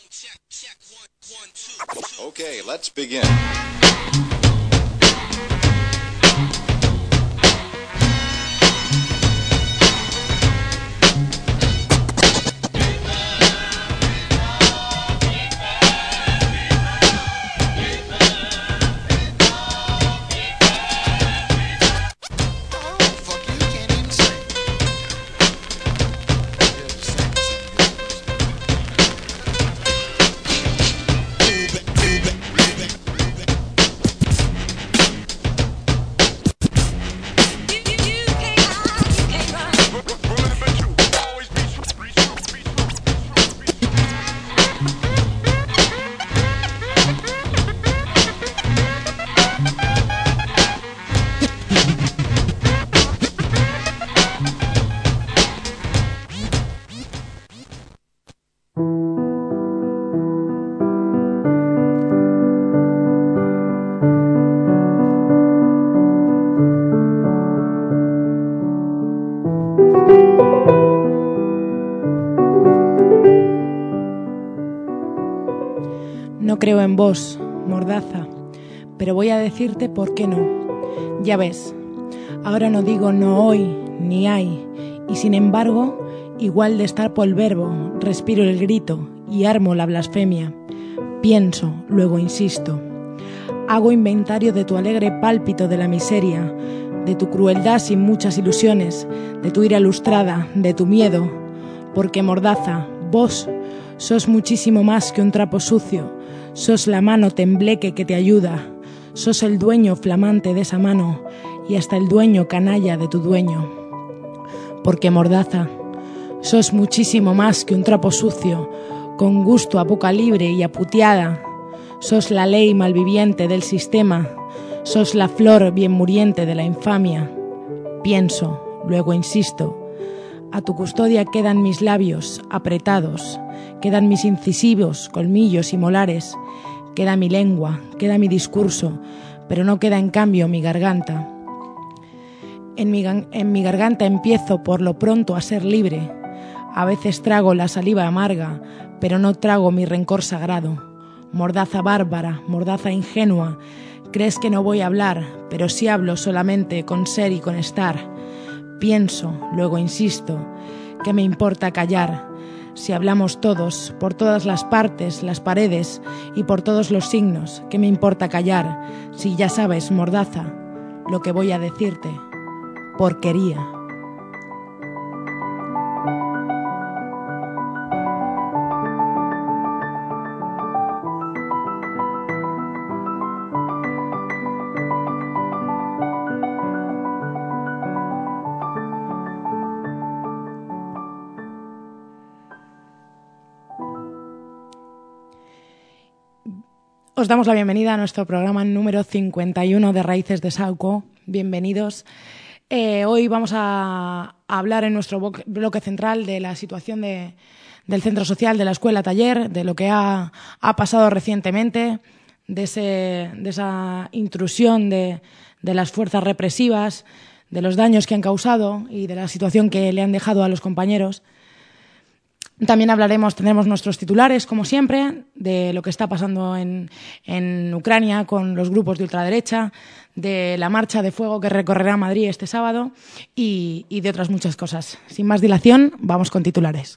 Okay, let's begin. No creo en vos, Mordaza, pero voy a decirte por qué no. Ya ves, ahora no digo no hoy ni hay, y sin embargo, igual destapo el verbo, respiro el grito y armo la blasfemia. Pienso, luego insisto. Hago inventario de tu alegre pálpito de la miseria, de tu crueldad sin muchas ilusiones, de tu ira lustrada, de tu miedo, porque Mordaza, vos sos muchísimo más que un trapo sucio. Sos la mano tembleque que te ayuda, sos el dueño flamante de esa mano y hasta el dueño canalla de tu dueño. Porque Mordaza, sos muchísimo más que un trapo sucio, con gusto a boca libre y a puteada. Sos la ley malviviente del sistema, sos la flor bien muriente de la infamia. Pienso, luego insisto, a tu custodia quedan mis labios apretados, quedan mis incisivos, colmillos y molares, queda mi lengua, queda mi discurso, pero no queda en cambio mi garganta. En mi garganta empiezo por lo pronto a ser libre. A veces trago la saliva amarga, pero no trago mi rencor sagrado. Mordaza bárbara, mordaza ingenua, crees que no voy a hablar, pero sí hablo solamente con ser y con estar. Pienso, luego insisto, ¿qué me importa callar? Si hablamos todos, por todas las partes, las paredes y por todos los signos, ¿qué me importa callar? Si ya sabes, Mordaza, lo que voy a decirte, porquería. Os damos la bienvenida a nuestro programa número 51 de Raíces de Sauco. Bienvenidos. Hoy vamos a hablar en nuestro bloque central de la situación del centro social, de la escuela taller, de lo que ha pasado recientemente, de esa intrusión de las fuerzas represivas, de los daños que han causado y de la situación que le han dejado a los compañeros. También tendremos nuestros titulares, como siempre, de lo que está pasando en Ucrania con los grupos de ultraderecha, de la marcha de fuego que recorrerá Madrid este sábado y de otras muchas cosas. Sin más dilación, vamos con titulares.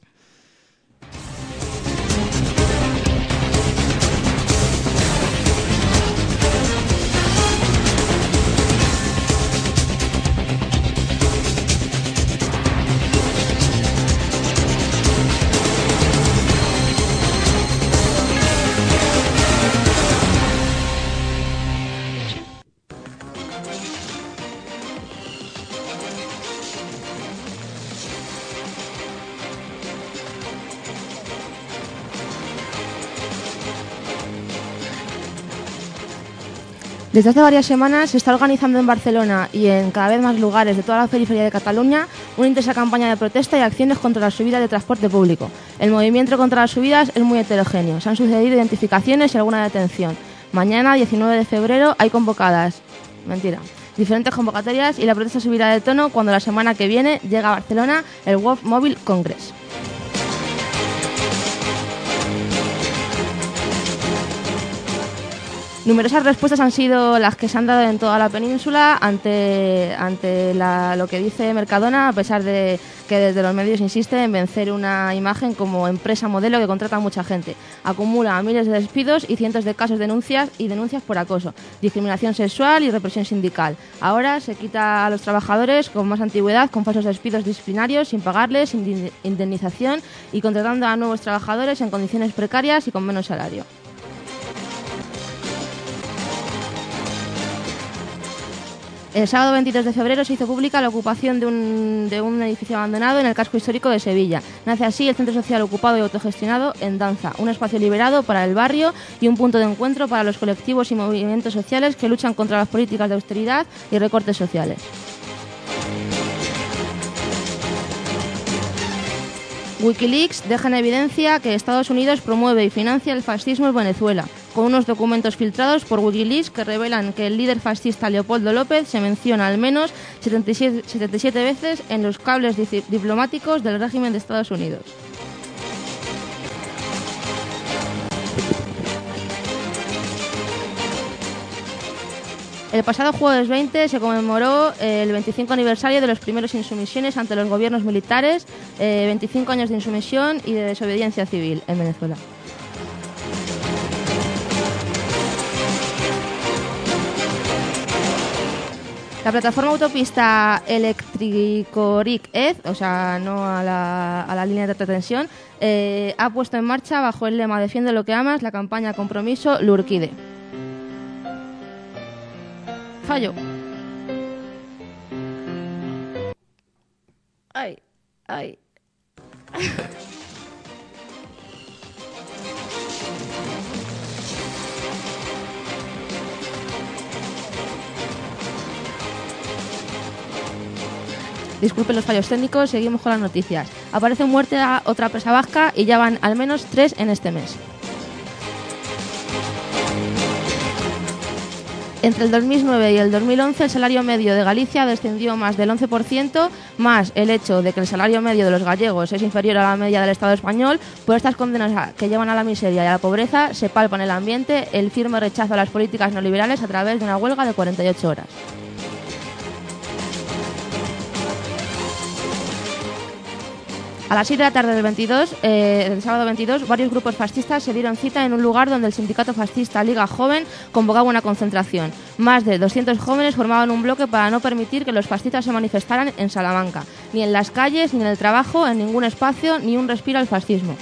Desde hace varias semanas se está organizando en Barcelona y en cada vez más lugares de toda la periferia de Cataluña una intensa campaña de protesta y acciones contra las subidas de transporte público. El movimiento contra las subidas es muy heterogéneo. Se han sucedido identificaciones y alguna detención. Mañana, 19 de febrero, hay diferentes convocatorias y la protesta subirá de tono cuando la semana que viene llega a Barcelona el World Mobile Congress. Numerosas respuestas han sido las que se han dado en toda la península ante lo que dice Mercadona, a pesar de que desde los medios insiste en vencer una imagen como empresa modelo que contrata a mucha gente. Acumula miles de despidos y cientos de casos de denuncias por acoso, discriminación sexual y represión sindical. Ahora se quita a los trabajadores con más antigüedad con falsos despidos disciplinarios, sin pagarles, sin indemnización y contratando a nuevos trabajadores en condiciones precarias y con menos salario. El sábado 23 de febrero se hizo pública la ocupación de un edificio abandonado en el casco histórico de Sevilla. Nace así el Centro Social Ocupado y Autogestionado en Danza, un espacio liberado para el barrio y un punto de encuentro para los colectivos y movimientos sociales que luchan contra las políticas de austeridad y recortes sociales. Wikileaks deja en evidencia que Estados Unidos promueve y financia el fascismo en Venezuela, con unos documentos filtrados por Wikileaks que revelan que el líder fascista Leopoldo López se menciona al menos 77 veces en los cables diplomáticos del régimen de Estados Unidos. El pasado jueves 20 se conmemoró el 25 aniversario de los primeros insumisiones ante los gobiernos militares, 25 años de insumisión y de desobediencia civil en Venezuela. La plataforma autopista Electricoric Ed, o sea, no a la línea de alta tensión, ha puesto en marcha, bajo el lema Defiende lo que amas, la campaña Compromiso Lurkide. Fallo. Ay, ay. Disculpen los fallos técnicos, seguimos con las noticias. Aparece muerta otra presa vasca y ya van al menos 3 en este mes. Entre el 2009 y el 2011 el salario medio de Galicia descendió más del 11%, más el hecho de que el salario medio de los gallegos es inferior a la media del Estado español. Por estas condenas que llevan a la miseria y a la pobreza se palpa en el ambiente el firme rechazo a las políticas neoliberales a través de una huelga de 48 horas. A las 6 de la tarde del sábado 22, varios grupos fascistas se dieron cita en un lugar donde el sindicato fascista Liga Joven convocaba una concentración. Más de 200 jóvenes formaban un bloque para no permitir que los fascistas se manifestaran en Salamanca, ni en las calles, ni en el trabajo, en ningún espacio, ni un respiro al fascismo.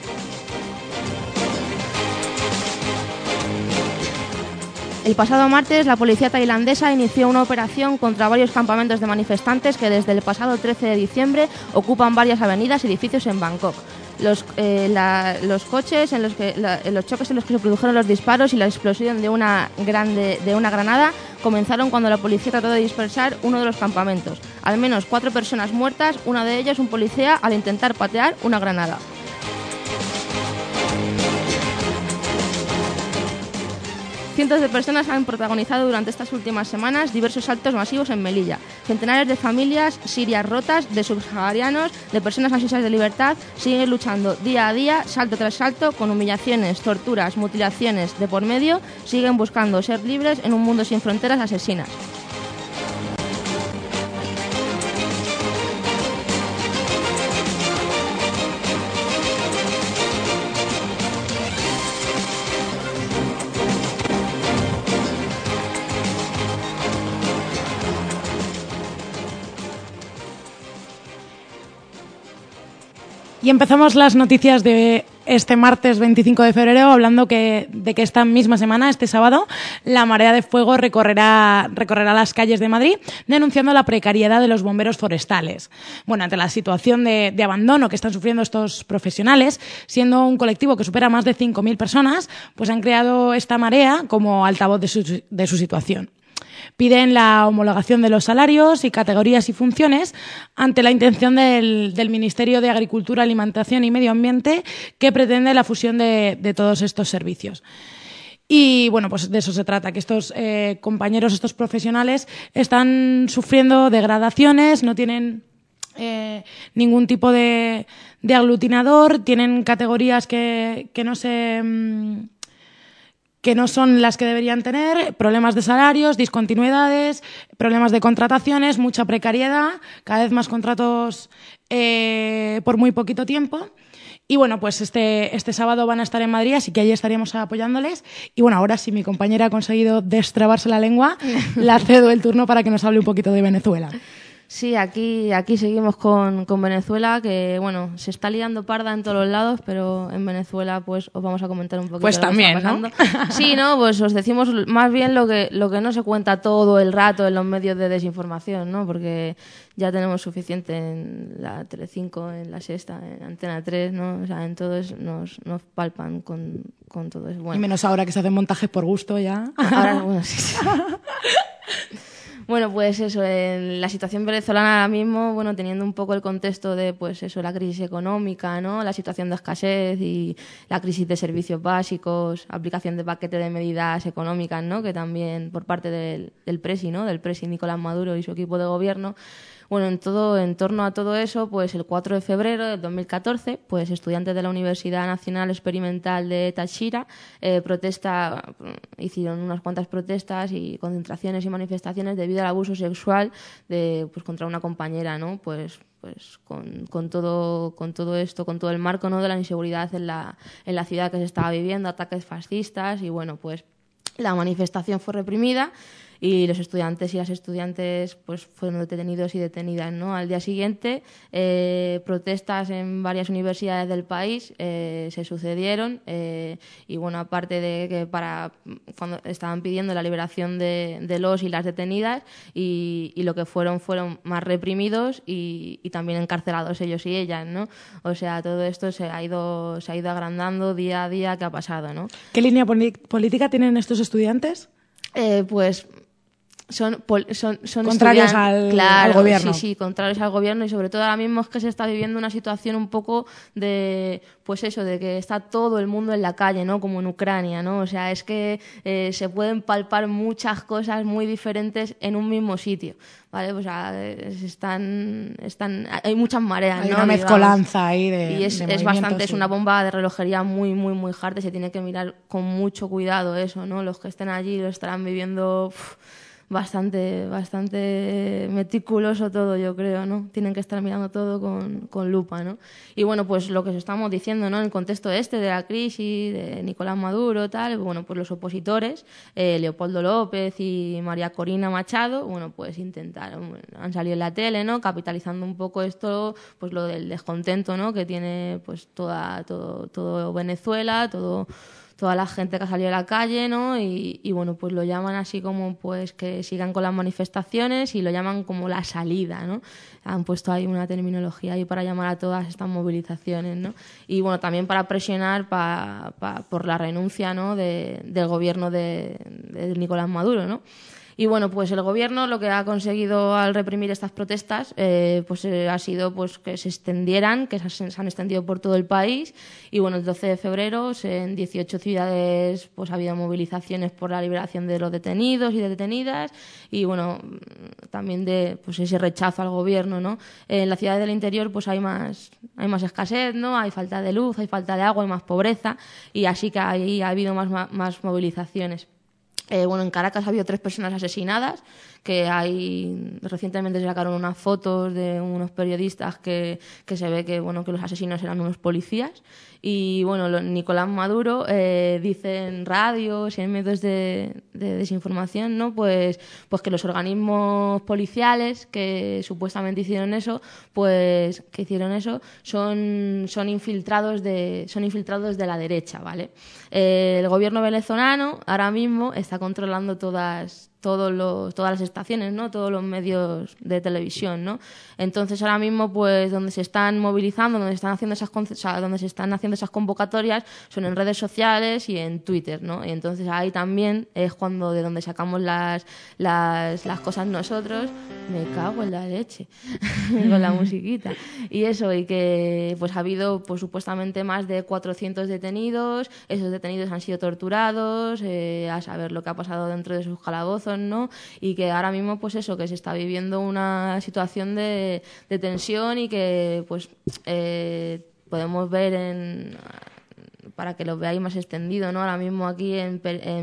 El pasado martes, la policía tailandesa inició una operación contra varios campamentos de manifestantes que desde el pasado 13 de diciembre ocupan varias avenidas y edificios en Bangkok. Los choques en los que se produjeron los disparos y la explosión de una granada comenzaron cuando la policía trató de dispersar uno de los campamentos. Al menos 4 personas muertas, una de ellas un policía, al intentar patear una granada. Cientos de personas han protagonizado durante estas últimas semanas diversos saltos masivos en Melilla. Centenares de familias sirias rotas, de subsaharianos, de personas ansiosas de libertad, siguen luchando día a día, salto tras salto, con humillaciones, torturas, mutilaciones de por medio, siguen buscando ser libres en un mundo sin fronteras asesinas. Y empezamos las noticias de este martes 25 de febrero hablando de que esta misma semana, este sábado, la Marea de Fuego recorrerá las calles de Madrid denunciando la precariedad de los bomberos forestales. Bueno, ante la situación de abandono que están sufriendo estos profesionales, siendo un colectivo que supera más de 5.000 personas, pues han creado esta marea como altavoz de su situación. Piden la homologación de los salarios y categorías y funciones ante la intención del Ministerio de Agricultura, Alimentación y Medio Ambiente, que pretende la fusión de todos estos servicios. Y bueno, pues de eso se trata, que estos compañeros, estos profesionales, están sufriendo degradaciones, no tienen ningún tipo de aglutinador, tienen categorías que no se que no son las que deberían tener, problemas de salarios, discontinuidades, problemas de contrataciones, mucha precariedad, cada vez más contratos por muy poquito tiempo. Y bueno, pues este sábado van a estar en Madrid, así que allí estaríamos apoyándoles. Y bueno, ahora sí mi compañera ha conseguido destrabarse la lengua, la cedo el turno para que nos hable un poquito de Venezuela. Sí, aquí seguimos con Venezuela, que bueno, se está liando parda en todos los lados, pero en Venezuela pues os vamos a comentar un poquito pues lo que también, está pasando. ¿no? Sí, ¿no? Pues os decimos más bien lo que no se cuenta todo el rato en los medios de desinformación, ¿no? Porque ya tenemos suficiente en la Telecinco, en La Sexta, en Antena 3, ¿no? O sea, en todos nos palpan con todo eso. Bueno, y menos ahora que se hacen montajes por gusto ya. ahora, bueno, sí. Bueno, pues eso, en la situación venezolana ahora mismo, bueno, teniendo un poco el contexto de, pues eso, la crisis económica, ¿no? La situación de escasez y la crisis de servicios básicos, aplicación de paquete de medidas económicas, ¿no? Que también por parte del Presi, ¿no? Del Presi Nicolás Maduro y su equipo de gobierno. Bueno, en torno a todo eso, pues el 4 de febrero del 2014, pues estudiantes de la Universidad Nacional Experimental de Táchira hicieron unas cuantas protestas y concentraciones y manifestaciones debido al abuso sexual contra una compañera, ¿no? Pues con todo esto, con todo el marco, ¿no? De la inseguridad en la ciudad que se estaba viviendo, ataques fascistas y bueno, pues la manifestación fue reprimida y los estudiantes y las estudiantes pues fueron detenidos y detenidas, ¿no? Al día siguiente, protestas en varias universidades del país se sucedieron y bueno, aparte de que cuando estaban pidiendo la liberación de los y las detenidas y lo que fueron más reprimidos y también encarcelados ellos y ellas, ¿no? O sea, todo esto se ha ido agrandando día a día que ha pasado, ¿no? ¿Qué línea política tienen estos estudiantes? Pues son contrarios al gobierno. Sí, contrarios al gobierno y sobre todo ahora mismo es que se está viviendo una situación un poco de, pues eso, de que está todo el mundo en la calle, ¿no? Como en Ucrania, ¿no? O sea, es que se pueden palpar muchas cosas muy diferentes en un mismo sitio, ¿vale? O sea, hay muchas mareas, hay ¿no? una mezcolanza ahí de y es bastante, es una bomba de relojería muy, muy, muy hard, se tiene que mirar con mucho cuidado eso, ¿no? Los que estén allí lo estarán viviendo bastante meticuloso todo, yo creo, ¿no? Tienen que estar mirando todo con lupa, ¿no? Y bueno, pues lo que os estamos diciendo, ¿no? En el contexto de la crisis, de Nicolás Maduro, tal, bueno, pues los opositores, Leopoldo López y María Corina Machado, bueno, pues han salido en la tele, ¿no? Capitalizando un poco esto, pues lo del descontento, ¿no? Que tiene, pues todo Venezuela, toda la gente que ha salido a la calle, ¿no? Y bueno, pues lo llaman así como pues que sigan con las manifestaciones y lo llaman como la salida, ¿no? Han puesto ahí una terminología ahí para llamar a todas estas movilizaciones, ¿no? Y bueno, también para presionar por la renuncia, ¿no? del gobierno de Nicolás Maduro, ¿no? Y bueno, pues el gobierno lo que ha conseguido al reprimir estas protestas ha sido pues que se extendieran, que se han extendido por todo el país. Y bueno, el 12 de febrero en 18 ciudades pues ha habido movilizaciones por la liberación de los detenidos y de detenidas. Y bueno, también de pues ese rechazo al gobierno, ¿no? En las ciudades del interior pues hay más escasez, ¿no? Hay falta de luz, hay falta de agua, hay más pobreza. Y así que ahí ha habido más movilizaciones. En Caracas ha habido 3 personas asesinadas, que recientemente se sacaron unas fotos de unos periodistas que se ve que los asesinos eran unos policías. Y bueno, Nicolás Maduro dice en radios y en medios de desinformación, ¿no? Pues que los organismos policiales que supuestamente hicieron eso, son infiltrados de la derecha, ¿vale? El gobierno venezolano ahora mismo está controlando todas las estaciones, ¿no? Todos los medios de televisión, ¿no? Entonces ahora mismo pues donde se están movilizando, donde se están haciendo esas convocatorias son en redes sociales y en Twitter, ¿no? Y entonces ahí también es de donde sacamos las cosas nosotros. Me cago en la leche con la musiquita. Y eso, y que pues ha habido pues supuestamente más de 400 detenidos, esos detenidos han sido torturados, a saber lo que ha pasado dentro de sus calabozos, ¿no? Y que ahora mismo pues eso, que se está viviendo una situación de tensión y que pues podemos ver para que lo veáis más extendido, ¿no? Ahora mismo aquí en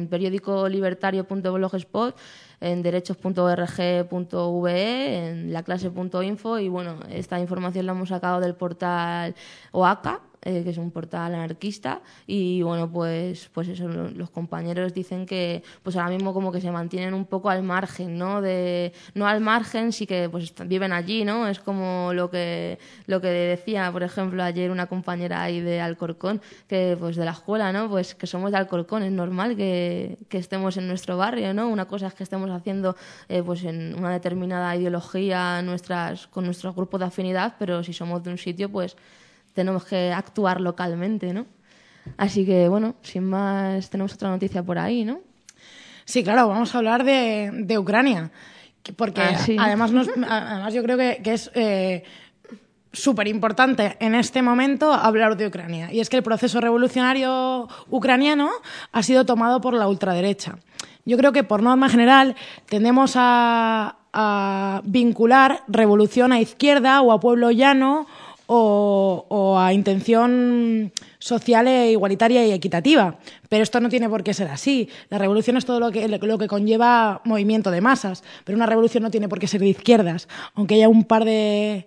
periodicolibertario.blogspot, en derechos.org.ve, en laclase.info, y bueno, esta información la hemos sacado del portal OACA, que es un portal anarquista, y bueno, pues eso, los compañeros dicen que pues ahora mismo como que se mantienen un poco al margen, ¿no? No al margen, sí que pues viven allí, ¿no? Es como lo que decía, por ejemplo, ayer una compañera ahí de Alcorcón, que pues de la escuela, ¿no? Pues que somos de Alcorcón, es normal que estemos en nuestro barrio, ¿no? Una cosa es que estemos haciendo pues en una determinada ideología con nuestros grupos de afinidad, pero si somos de un sitio, pues tenemos que actuar localmente, ¿no? Así que, bueno, sin más, tenemos otra noticia por ahí, ¿no? Sí, claro, vamos a hablar de Ucrania, porque sí. además yo creo que es súper importante en este momento hablar de Ucrania. Y es que el proceso revolucionario ucraniano ha sido tomado por la ultraderecha. Yo creo que, por norma general, tendemos a vincular revolución a izquierda o a pueblo llano o a intención social e igualitaria y equitativa. Pero esto no tiene por qué ser así. La revolución es todo lo que conlleva movimiento de masas, pero una revolución no tiene por qué ser de izquierdas, aunque haya un par de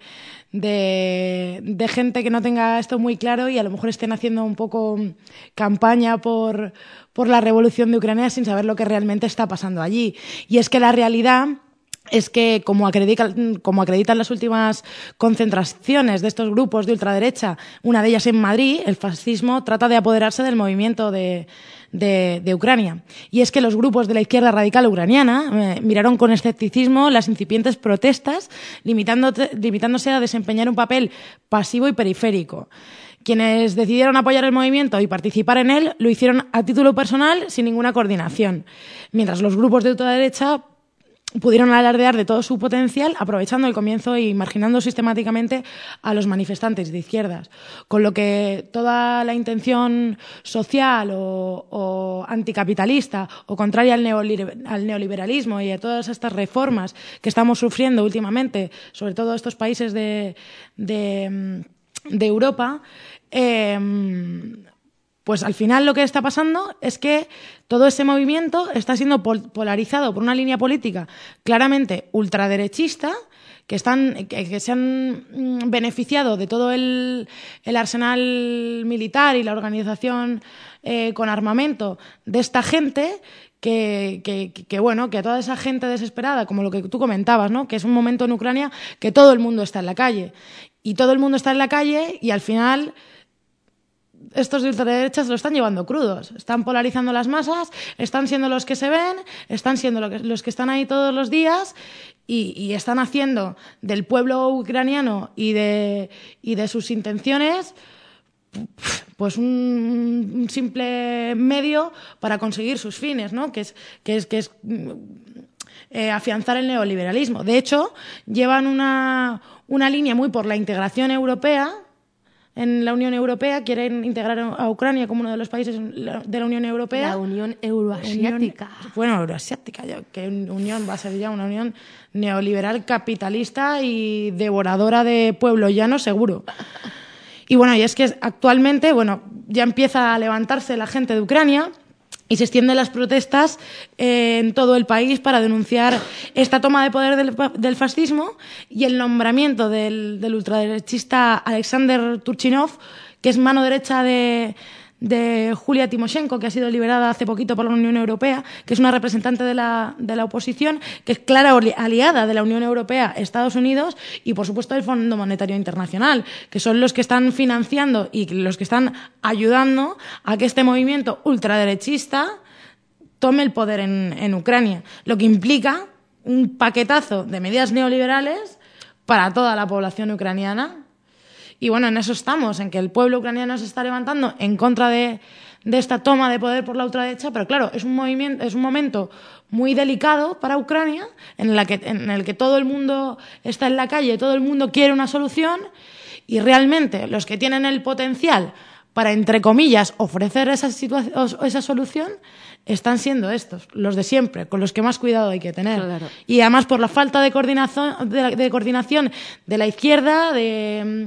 gente que no tenga esto muy claro y a lo mejor estén haciendo un poco campaña por la revolución de Ucrania sin saber lo que realmente está pasando allí. Y es que la realidad es que, como acreditan las últimas concentraciones de estos grupos de ultraderecha, una de ellas en Madrid, el fascismo trata de apoderarse del movimiento de Ucrania. Y es que los grupos de la izquierda radical ucraniana miraron con escepticismo las incipientes protestas, limitándose a desempeñar un papel pasivo y periférico. Quienes decidieron apoyar el movimiento y participar en él lo hicieron a título personal, sin ninguna coordinación, mientras los grupos de ultraderecha pudieron alardear de todo su potencial, aprovechando el comienzo y marginando sistemáticamente a los manifestantes de izquierdas. Con lo que toda la intención social o anticapitalista o contraria al neoliberalismo y a todas estas reformas que estamos sufriendo últimamente, sobre todo estos países de Europa, pues al final lo que está pasando es que todo ese movimiento está siendo polarizado por una línea política claramente ultraderechista, que se han beneficiado de todo el arsenal militar y la organización con armamento de esta gente, que a toda esa gente desesperada, como lo que tú comentabas, ¿no? Que es un momento en Ucrania que todo el mundo está en la calle. Y todo el mundo está en la calle y al final estos de ultraderechas lo están llevando crudos. Están polarizando las masas, están siendo los que se ven, están siendo los que están ahí todos los días y están haciendo del pueblo ucraniano y de sus intenciones pues un simple medio para conseguir sus fines, ¿no? Que es afianzar el neoliberalismo. De hecho, llevan una línea muy por la integración europea. En la Unión Europea quieren integrar a Ucrania como uno de los países de la Unión Europea. La Unión Euroasiática. Euroasiática, que unión va a ser ya una unión neoliberal, capitalista y devoradora de pueblo llano, seguro. Y bueno, y es que actualmente, ya empieza a levantarse la gente de Ucrania y se extienden las protestas en todo el país para denunciar esta toma de poder del fascismo y el nombramiento del ultraderechista Alexander Turchinov, que es mano derecha de Julia Timoshenko, que ha sido liberada hace poquito por la Unión Europea, que es una representante de la oposición, que es clara aliada de la Unión Europea, Estados Unidos y, por supuesto, del Fondo Monetario Internacional, que son los que están financiando y los que están ayudando a que este movimiento ultraderechista tome el poder en Ucrania, lo que implica un paquetazo de medidas neoliberales para toda la población ucraniana. Y bueno, en eso estamos, en que el pueblo ucraniano se está levantando en contra de esta toma de poder por la ultraderecha, pero claro, es un momento muy delicado para Ucrania, en el que todo el mundo está en la calle, todo el mundo quiere una solución, y realmente los que tienen el potencial para, entre comillas, ofrecer esa solución están siendo estos, los de siempre, con los que más cuidado hay que tener. Claro. Y además por la falta de coordinación de la izquierda, de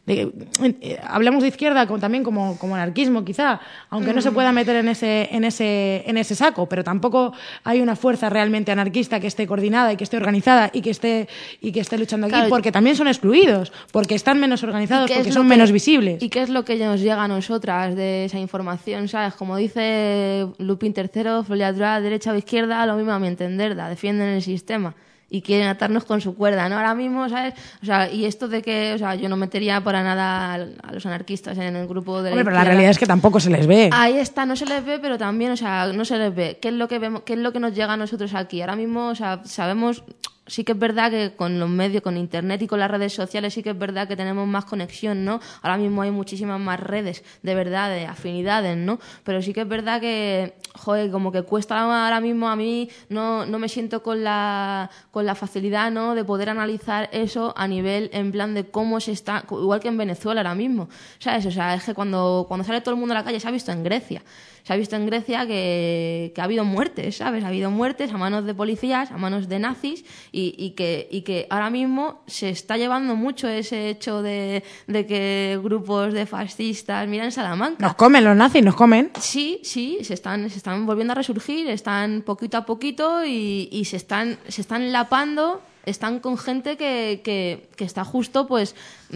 hablemos de izquierda también como anarquismo, quizá, aunque no se pueda meter en ese saco, pero tampoco hay una fuerza realmente anarquista que esté coordinada y que esté organizada y que esté luchando aquí, claro, porque también son excluidos, porque están menos organizados, porque son menos visibles. ¿Y qué es lo que nos llega a nosotras de esa información? ¿Sabes? Como dice Lupin III, Foliatura, derecha o izquierda, lo mismo a mi entender, defienden el sistema y quieren atarnos con su cuerda, ¿no? Ahora mismo, ¿sabes? O sea, y esto de que, o sea, yo no metería para nada a los anarquistas en el grupo de la izquierda. Pero la realidad es que tampoco se les ve. Ahí está, no se les ve, pero también, o sea, no se les ve. ¿Qué es lo que vemos, qué es lo que nos llega a nosotros aquí? Ahora mismo, o sea, sabemos... Sí que es verdad que con los medios, con internet y con las redes sociales sí que es verdad que tenemos más conexión, ¿no? Ahora mismo hay muchísimas más redes, de verdad, de afinidades, ¿no? Pero sí que es verdad que, joder, como que cuesta ahora mismo a mí, no me siento con la facilidad, ¿no? De poder analizar eso a nivel, en plan de cómo se está, igual que en Venezuela ahora mismo, ¿sabes? O sea, es que cuando sale todo el mundo a la calle, se ha visto en Grecia. Se ha visto en Grecia que ha habido muertes, ¿sabes? Ha habido muertes a manos de policías, a manos de nazis y que ahora mismo se está llevando mucho ese hecho de que grupos de fascistas... Mira en Salamanca. Nos comen los nazis, nos comen. Sí, se están volviendo a resurgir, están poquito a poquito y se están lapando, están con gente que está justo, pues...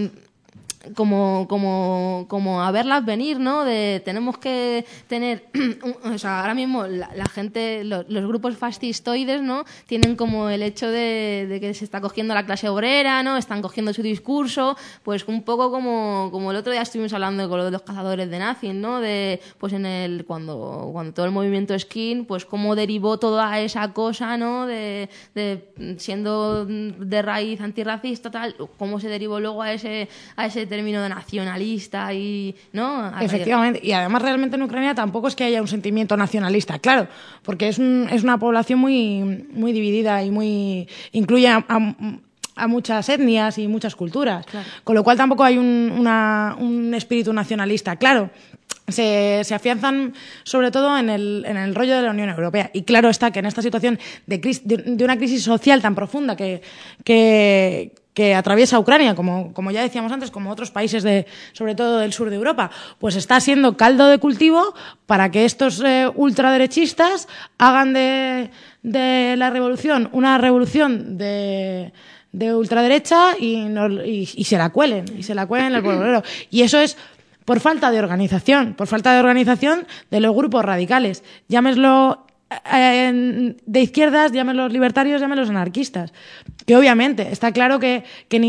como a verlas venir, ¿no? Tenemos que tener, o sea, ahora mismo la gente, los grupos fascistoides, ¿no? Tienen como el hecho de que se está cogiendo la clase obrera, ¿no? Están cogiendo su discurso, pues un poco como el otro día estuvimos hablando con lo de los cazadores de nazis, ¿no? Pues cuando todo el movimiento skin, pues cómo derivó toda esa cosa, ¿no? De siendo de raíz antirracista, tal, cómo se derivó luego a ese término de nacionalista y, ¿no? Efectivamente, y además realmente en Ucrania tampoco es que haya un sentimiento nacionalista, claro, porque es una población muy, muy dividida y incluye a muchas etnias y muchas culturas, claro. Con lo cual tampoco hay un espíritu nacionalista, claro. Se afianzan sobre todo en el rollo de la Unión Europea. Y claro está que en esta situación de una crisis social tan profunda que atraviesa Ucrania, como ya decíamos antes, como otros países sobre todo del sur de Europa, pues está siendo caldo de cultivo para que estos ultraderechistas hagan de la revolución una revolución de ultraderecha y se la cuelen en el pueblo. Y eso es por falta de organización de los grupos radicales, llámeslo de izquierdas, llámenlos libertarios, llámenlos anarquistas, que obviamente está claro que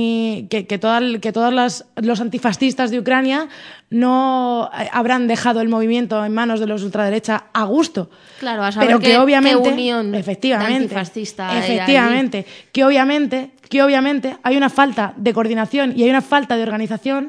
todos los antifascistas de Ucrania no habrán dejado el movimiento en manos de los ultraderecha a gusto. Claro, a saber pero que obviamente, qué unión antifascista que obviamente hay una falta de coordinación y hay una falta de organización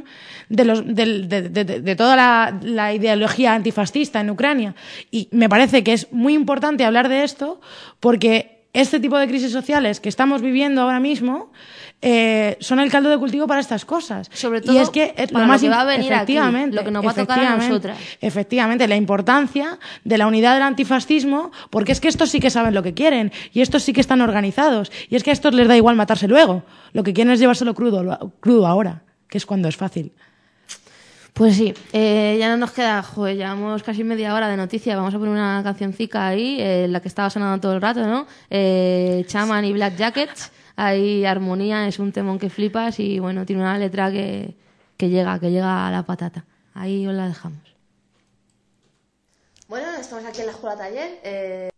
de toda la ideología antifascista en Ucrania. Y me parece que es muy importante hablar de esto porque este tipo de crisis sociales que estamos viviendo ahora mismo son el caldo de cultivo para estas cosas. Sobre todo y es que es lo que va a venir aquí, lo que nos va a tocar a nosotras. Efectivamente, la importancia de la unidad del antifascismo, porque es que estos sí que saben lo que quieren y estos sí que están organizados y es que a estos les da igual matarse luego. Lo que quieren es llevárselo crudo ahora, que es cuando es fácil. Pues sí, ya no nos queda, llevamos casi media hora de noticias. Vamos a poner una cancioncica ahí, la que estaba sonando todo el rato, ¿no? Chaman y Black Jackets. Ahí Armonía es un temón que flipas y bueno, tiene una letra que llega a la patata. Ahí os la dejamos. Bueno, estamos aquí en la Escuela Taller.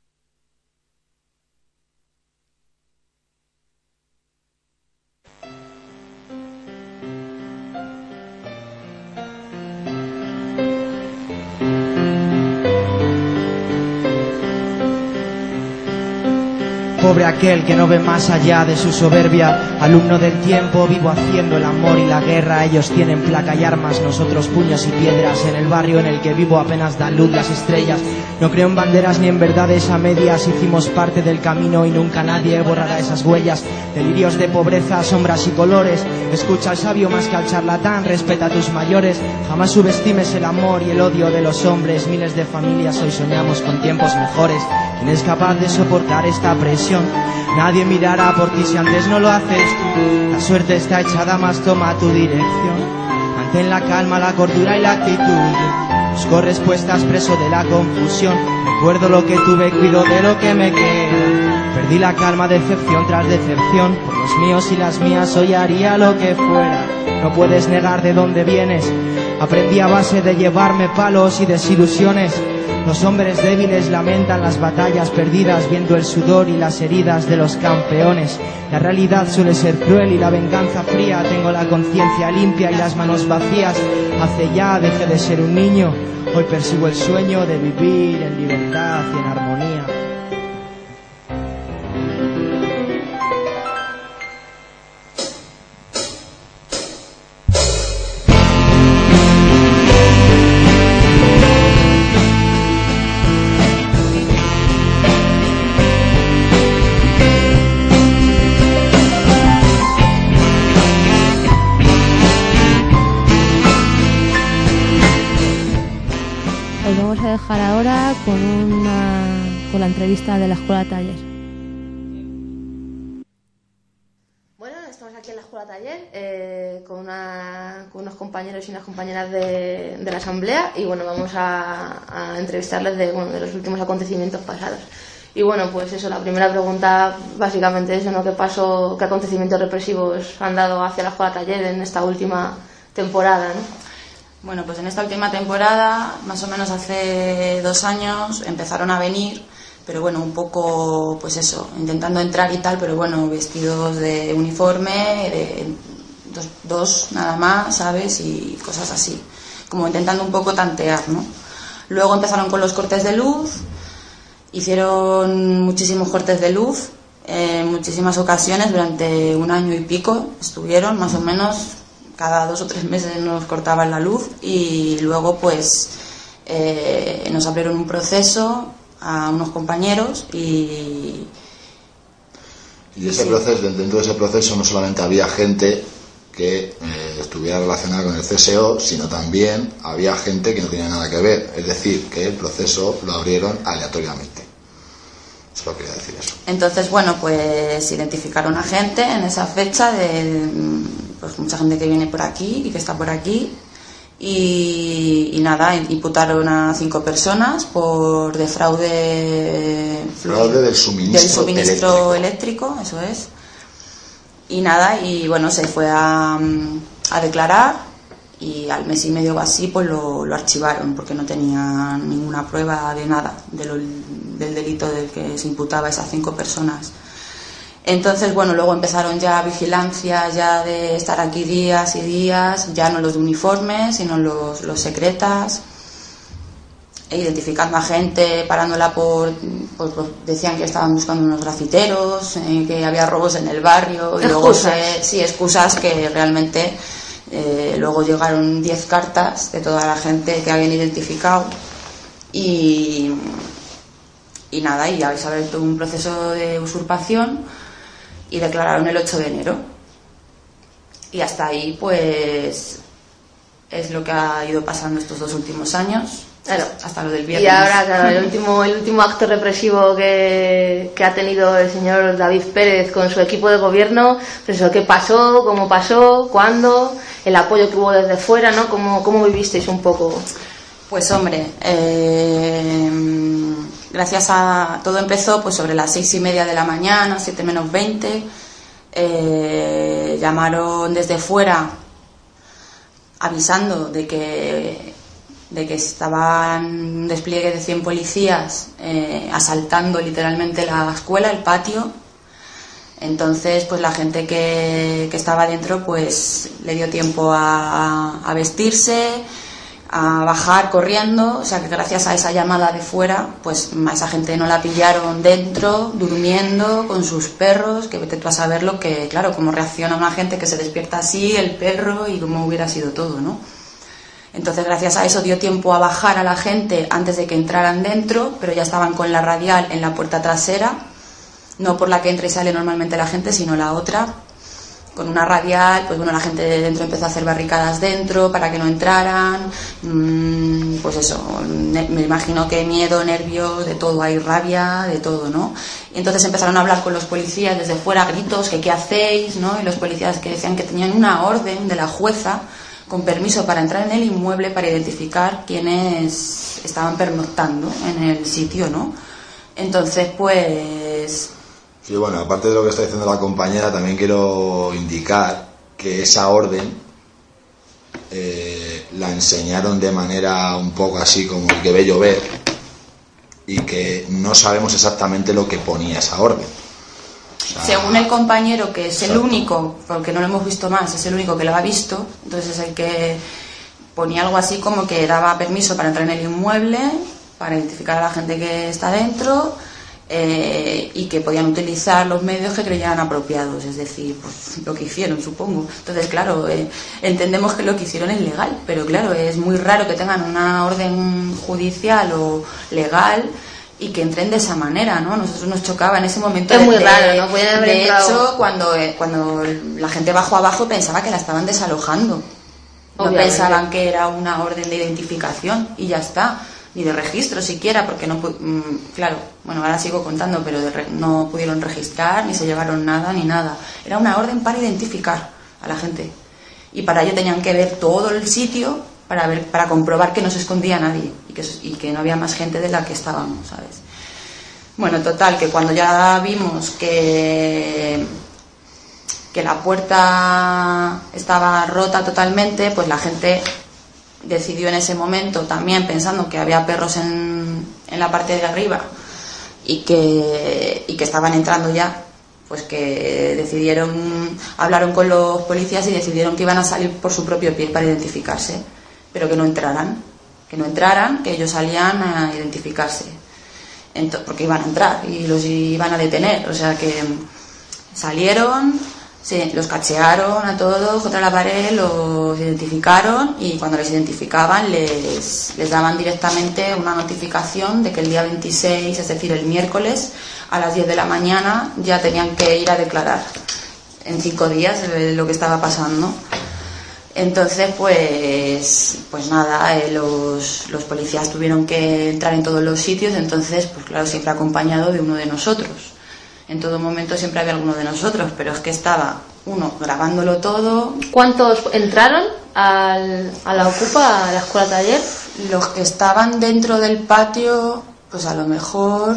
Pobre aquel que no ve más allá de su soberbia, alumno del tiempo, vivo haciendo el amor y la guerra. Ellos tienen placa y armas, nosotros puños y piedras. En el barrio en el que vivo apenas dan luz las estrellas. No creo en banderas ni en verdades a medias. Hicimos parte del camino y nunca nadie borrará esas huellas. Delirios de pobreza, sombras y colores. Escucha al sabio más que al charlatán, respeta a tus mayores. Jamás subestimes el amor y el odio de los hombres. Miles de familias hoy soñamos con tiempos mejores. ¿Quién es capaz de soportar esta presión? ilusión. Nadie mirará por ti si antes no lo haces tú. La suerte está echada, más toma tu dirección. Mantén la calma, la cordura y la actitud. Busco respuestas preso de la confusión. Recuerdo lo que tuve, cuido de lo que me queda. Perdí la calma, decepción tras decepción. Por los míos y las mías hoy haría lo que fuera. No puedes negar de dónde vienes. Aprendí a base de llevarme palos y desilusiones. Los hombres débiles lamentan las batallas perdidas, viendo el sudor y las heridas de los campeones. La realidad suele ser cruel y la venganza fría. Tengo la conciencia limpia y las manos vacías. Hace ya dejé de ser un niño. Hoy persigo el sueño de vivir en libertad y en armonía. Dejar ahora con la entrevista de la Escuela Taller. Bueno, estamos aquí en la Escuela Taller con unos compañeros y unas compañeras de la asamblea y bueno, vamos a entrevistarles de los últimos acontecimientos pasados. Y bueno, pues eso, la primera pregunta básicamente es, ¿no? ¿Qué acontecimientos represivos han dado hacia la Escuela Taller en esta última temporada, ¿no? Bueno, pues en esta última temporada, más o menos hace 2 años, empezaron a venir, pero bueno, un poco, pues eso, intentando entrar y tal, pero bueno, vestidos de uniforme, de dos nada más, ¿sabes? Y cosas así, como intentando un poco tantear, ¿no? Luego empezaron con los cortes de luz, hicieron muchísimos cortes de luz, en muchísimas ocasiones, durante 1 año y pico estuvieron, más o menos. Cada 2 o 3 meses nos cortaban la luz y luego pues nos abrieron un proceso a unos compañeros y ese proceso, dentro de ese proceso no solamente había gente que estuviera relacionada con el CSO, sino también había gente que no tenía nada que ver, es decir, que el proceso lo abrieron aleatoriamente. Solo quería decir eso. Entonces, bueno, pues identificaron a gente en esa fecha pues mucha gente que viene por aquí y que está por aquí y nada, imputaron a 5 personas por fraude del suministro eléctrico, eso es. Y nada, y bueno, se fue a declarar y al mes y medio o así pues lo archivaron porque no tenían ninguna prueba de nada del delito del que se imputaba a esas 5 personas. Entonces, bueno, luego empezaron ya vigilancias ya de estar aquí días y días, ya no los de uniforme, sino los secretas, identificando a gente, parándola decían que estaban buscando unos grafiteros, que había robos en el barrio, y luego excusas que realmente luego llegaron 10 cartas de toda la gente que habían identificado y nada, y habéis abierto un proceso de usurpación y declararon el 8 de enero. Y hasta ahí, pues, es lo que ha ido pasando estos 2 últimos años. Claro. Hasta lo del viernes. Y ahora, claro, el último acto represivo que ha tenido el señor David Pérez con su equipo de gobierno, pues eso, ¿qué pasó? ¿Cómo pasó? ¿Cuándo? El apoyo que hubo desde fuera, ¿no? ¿Cómo vivisteis un poco? Pues hombre, gracias a todo empezó pues sobre las 6:30 de la mañana, 7 menos 20, llamaron desde fuera avisando de que estaban un despliegue de 100 policías asaltando literalmente la escuela, el patio. Entonces pues la gente que estaba dentro pues le dio tiempo a vestirse, a bajar corriendo, o sea que gracias a esa llamada de fuera, pues a esa gente no la pillaron dentro, durmiendo, con sus perros, que vete tú a saber lo que, claro, cómo reacciona una gente que se despierta así, el perro, y cómo hubiera sido todo, ¿no? Entonces gracias a eso dio tiempo a bajar a la gente antes de que entraran dentro, pero ya estaban con la radial en la puerta trasera, no por la que entra y sale normalmente la gente, sino la otra. Con una radial, pues bueno, la gente de dentro empezó a hacer barricadas dentro para que no entraran, pues eso, me imagino que miedo, nervios, de todo, hay rabia, de todo, ¿no? Y entonces empezaron a hablar con los policías desde fuera, gritos, que qué hacéis, ¿no? Y los policías que decían que tenían una orden de la jueza con permiso para entrar en el inmueble para identificar quiénes estaban pernoctando en el sitio, ¿no? Entonces, pues... Sí, bueno, aparte de lo que está diciendo la compañera, también quiero indicar que esa orden la enseñaron de manera un poco así como el que ve llover, y que no sabemos exactamente lo que ponía esa orden. O sea, según el compañero, que es exacto, el único, porque no lo hemos visto más, es el único que lo ha visto, entonces es el que ponía algo así como que daba permiso para entrar en el inmueble, para identificar a la gente que está dentro, y que podían utilizar los medios que creyeran apropiados, es decir, pues lo que hicieron, supongo. Entonces, claro, entendemos que lo que hicieron es legal, pero claro, es muy raro que tengan una orden judicial o legal y que entren de esa manera, ¿no? Nosotros nos chocaba en ese momento. Es muy raro, ¿no? Podían haber de entrado... hecho, cuando la gente bajó abajo pensaba que la estaban desalojando. No Obviamente. pensaban que era una orden de identificación y ya está, ni de registro siquiera, porque no, claro, bueno, ahora sigo contando, pero no pudieron registrar, ni se llevaron nada, ni nada. Era una orden para identificar a la gente. Y para ello tenían que ver todo el sitio para comprobar que no se escondía nadie y que no había más gente de la que estábamos, ¿sabes? Bueno, total, que cuando ya vimos que la puerta estaba rota totalmente, pues la gente decidió en ese momento, también pensando que había perros en la parte de arriba y que estaban entrando ya, pues que hablaron con los policías y decidieron que iban a salir por su propio pie para identificarse, pero que no entraran, que ellos salían a identificarse, porque iban a entrar y los iban a detener, o sea que salieron. Sí, los cachearon a todos contra la pared, los identificaron y cuando les identificaban les daban directamente una notificación de que el día 26, es decir, el miércoles, a las 10 de la mañana ya tenían que ir a declarar en 5 días lo que estaba pasando. Entonces, pues nada, los policías tuvieron que entrar en todos los sitios, entonces, pues claro, siempre acompañado de uno de nosotros. En todo momento siempre había alguno de nosotros, pero es que estaba uno grabándolo todo. ¿Cuántos entraron a la Ocupa, a la escuela taller? Los que estaban dentro del patio, pues a lo mejor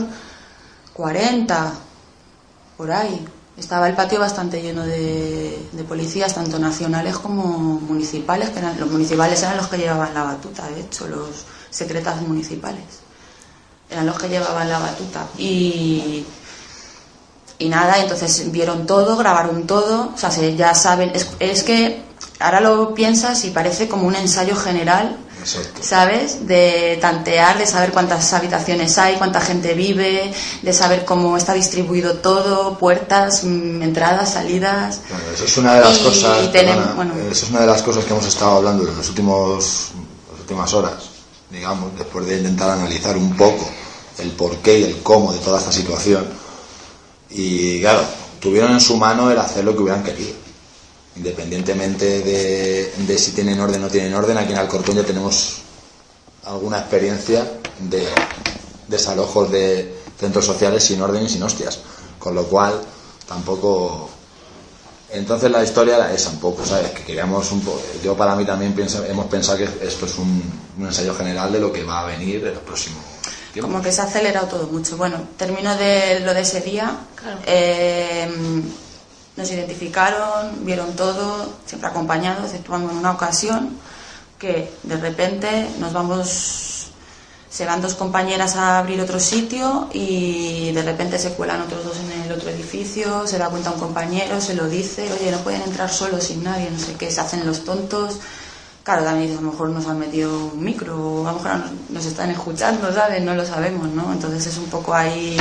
40, por ahí. Estaba el patio bastante lleno de policías, tanto nacionales como municipales, los municipales eran los que llevaban la batuta, de hecho, los secretas municipales eran los que llevaban la batuta. Y nada, entonces vieron todo, grabaron todo, o sea, ya saben, es que ahora lo piensas y parece como un ensayo general. exacto, ¿Sabes? De tantear, de saber cuántas habitaciones hay, cuánta gente vive, de saber cómo está distribuido todo, puertas, entradas, salidas. Bueno, eso es una de las cosas, eso es una de las cosas que hemos estado hablando en las últimas horas, digamos, después de intentar analizar un poco el porqué y el cómo de toda esta situación. Y claro, tuvieron en su mano el hacer lo que hubieran querido, independientemente de si tienen orden o no tienen orden. Aquí en Alcorcón ya tenemos alguna experiencia de desalojos de centros sociales sin orden y sin hostias, con lo cual tampoco. Entonces la historia era esa un poco, ¿sabes? Que queríamos un poco. Yo, para mí, también hemos pensado que esto es un ensayo general de lo que va a venir en los próximos tiempos. Como que se ha acelerado todo mucho. Bueno, termino de lo de ese día. Claro. Nos identificaron, vieron todo, siempre acompañados, exceptuando en una ocasión que de repente se van 2 compañeras a abrir otro sitio y de repente se cuelan otros 2 en el otro edificio, se da cuenta un compañero, se lo dice, oye, no pueden entrar solos sin nadie, no sé qué, se hacen los tontos. Claro, también dices, a lo mejor nos han metido un micro, o a lo mejor nos están escuchando, ¿sabes? No lo sabemos, ¿no? Entonces es un poco ahí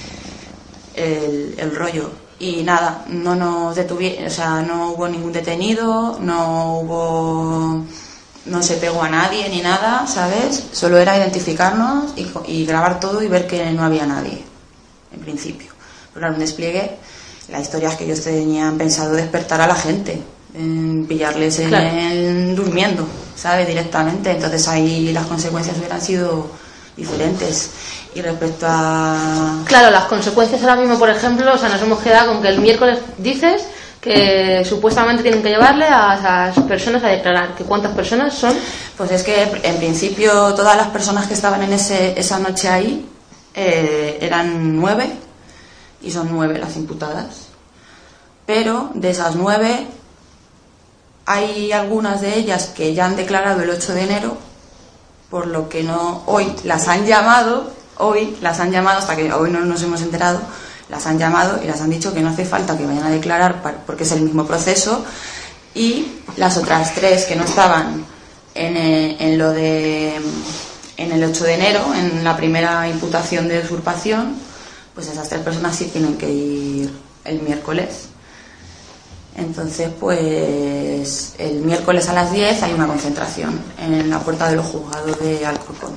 el rollo. Y nada, no nos detuvieron, o sea, no hubo ningún detenido, no se pegó a nadie ni nada, ¿sabes? Solo era identificarnos y grabar todo y ver que no había nadie, en principio. Pero era un despliegue. La historia es que ellos tenían pensado despertar a la gente, pillarles Claro. durmiendo, ¿sabes? Directamente. Entonces ahí las consecuencias hubieran sido diferentes. Y respecto a... Claro, las consecuencias ahora mismo, por ejemplo, o sea, nos hemos quedado con que el miércoles dices que supuestamente tienen que llevarle a esas personas a declarar. ¿Que cuántas personas son? Pues es que en principio todas las personas que estaban en esa noche ahí eran 9 y son 9 las imputadas. Pero de esas 9 hay algunas de ellas que ya han declarado el 8 de enero, por lo que no hoy las han llamado, hasta que hoy no nos hemos enterado, las han llamado y las han dicho que no hace falta que vayan a declarar porque es el mismo proceso, y las otras 3 que no estaban en el 8 de enero, en la primera imputación de usurpación, pues esas 3 personas sí tienen que ir el miércoles. Entonces, pues el miércoles a las 10 hay una concentración en la puerta de los juzgados de Alcorcón.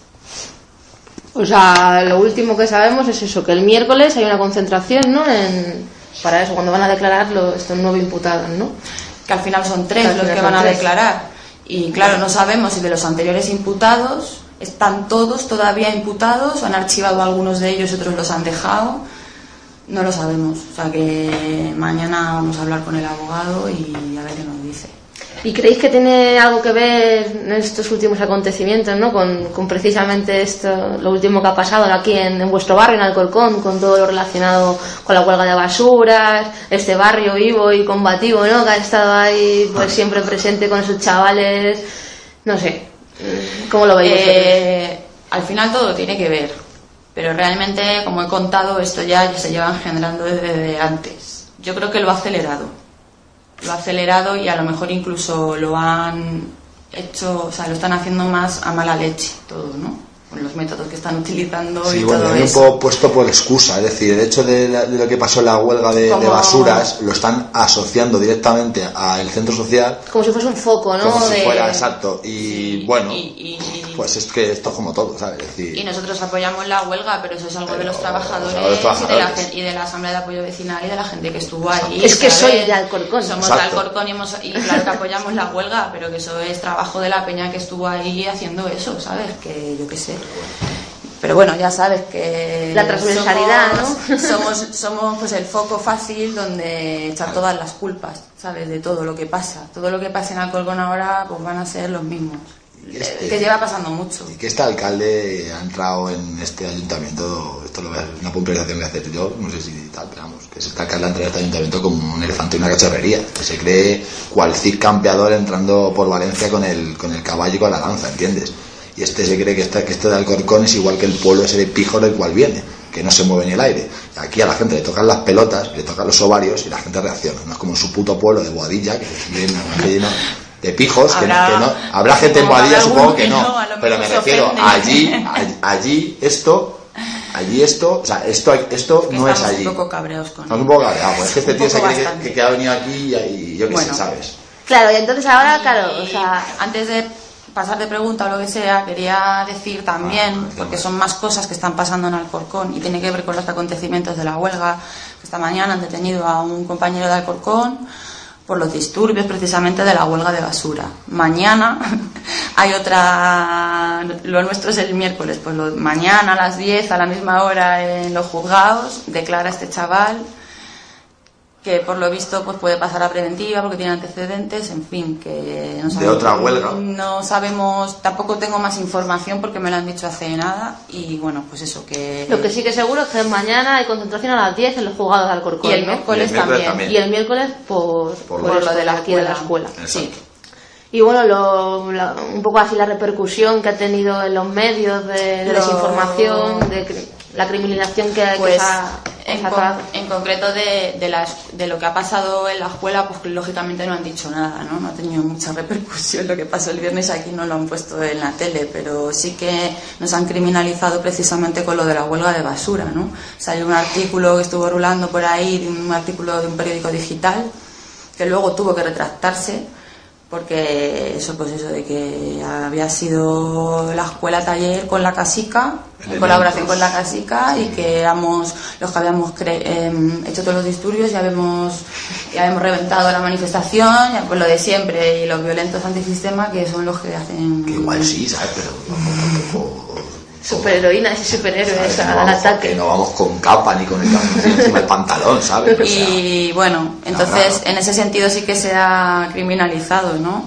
O sea, lo último que sabemos es eso, que el miércoles hay una concentración, ¿no? Para eso, cuando van a declarar estos 9 imputados, ¿no? Que al final son 3 los que van a declarar. Y claro, no sabemos si de los anteriores imputados están todos todavía imputados, han archivado algunos de ellos y otros los han dejado. No lo sabemos. O sea que mañana vamos a hablar con el abogado y a ver qué nos dice. ¿Y creéis que tiene algo que ver en estos últimos acontecimientos, ¿no? Con precisamente esto, lo último que ha pasado aquí en vuestro barrio, en Alcorcón, con todo lo relacionado con la huelga de basuras, este barrio vivo y combativo, ¿no? Que ha estado ahí pues siempre presente con sus chavales, no sé, ¿cómo lo veis? Al final todo tiene que ver, pero realmente, como he contado, esto ya se lleva engendrando desde antes. Yo creo que lo ha acelerado y a lo mejor incluso lo han hecho, o sea, lo están haciendo más a mala leche todo, ¿no? Con los métodos que están utilizando sí, y bueno, todo eso. eso. Un poco puesto por excusa, es decir, el hecho de lo que pasó en la huelga de basuras lo están asociando directamente al centro social. Como si fuese un foco, ¿no? Como si fuera, exacto. Y bueno, pues es que esto es como todo, ¿sabes? Es decir, y nosotros apoyamos la huelga, pero eso es algo de los trabajadores, y de la Asamblea de Apoyo Vecinal y de la gente que estuvo ahí. Es que soy de Alcorcón. Somos de Alcorcón y claro que apoyamos la huelga, pero que eso es trabajo de la peña que estuvo ahí haciendo eso, ¿sabes? Que yo qué sé. Pero bueno, ya sabes que la transversalidad, ¿no? somos pues el foco fácil donde echar todas las culpas, ¿sabes? De todo lo que pasa. Todo lo que pasa en Alcorcón ahora pues van a ser los mismos. Que lleva pasando mucho. Y que este alcalde ha entrado en este ayuntamiento, esto es una puntualización que voy a hacer yo, no sé si tal, pero vamos, que este alcalde ha entrado en este ayuntamiento como un elefante en una cacharrería, que se cree cual Cid campeador entrando por Valencia con el caballo y con la lanza, ¿entiendes? Y este se cree que este de Alcorcón es igual que el pueblo ese de Píjaro del cual viene, que no se mueve en el aire. Aquí a la gente le tocan las pelotas, le tocan los ovarios y la gente reacciona. No es como en su puto pueblo de Boadilla, que viene lleno de pijos, que no. Habrá gente en Boadilla, supongo que no. Pero me refiero, allí esto, o sea, esto no es allí. Un poco cabreados con él. Un poco cabreados, pues es que este tío se cree que ha venido aquí y yo qué sé, ¿sabes? Claro, y entonces ahora, claro, o sea, antes de pasar de pregunta o lo que sea, quería decir también, porque son más cosas que están pasando en Alcorcón y tiene que ver con los acontecimientos de la huelga. Esta mañana han detenido a un compañero de Alcorcón por los disturbios precisamente de la huelga de basura. Mañana hay otra, lo nuestro es el miércoles, pues mañana a las 10 a la misma hora en los juzgados declara este chaval que por lo visto pues puede pasar a preventiva porque tiene antecedentes, en fin, que no sabemos, de otra huelga. No sabemos, tampoco tengo más información porque me lo han dicho hace nada y bueno, pues eso que... Lo que sí que seguro es que mañana hay concentración a las 10 en los juzgados de Alcorcón. Y el miércoles, también. Y el miércoles por lo de aquí de la escuela. Sí. Y bueno, un poco así la repercusión que ha tenido en los medios de desinformación, de la criminalización que en concreto de lo que ha pasado en la escuela, pues lógicamente no han dicho nada, ¿no? No ha tenido mucha repercusión lo que pasó el viernes, aquí no lo han puesto en la tele, pero sí que nos han criminalizado precisamente con lo de la huelga de basura, ¿no? Salió un artículo que estuvo rulando por ahí, un artículo de un periódico digital, que luego tuvo que retractarse porque eso, pues eso de que había sido la escuela taller con la casica, en colaboración con la casica, y que éramos los que habíamos hecho todos los disturbios, ya habíamos reventado la manifestación, ya pues lo de siempre, y los violentos antisistema, que son los que hacen... Que igual sí, ¿sabes? Pero tampoco... Superheroínas y superhéroes al ataque. Que no vamos con capa ni con el calzoncillo encima del pantalón, ¿sabes? Y bueno, entonces en ese sentido sí que se ha criminalizado, ¿no?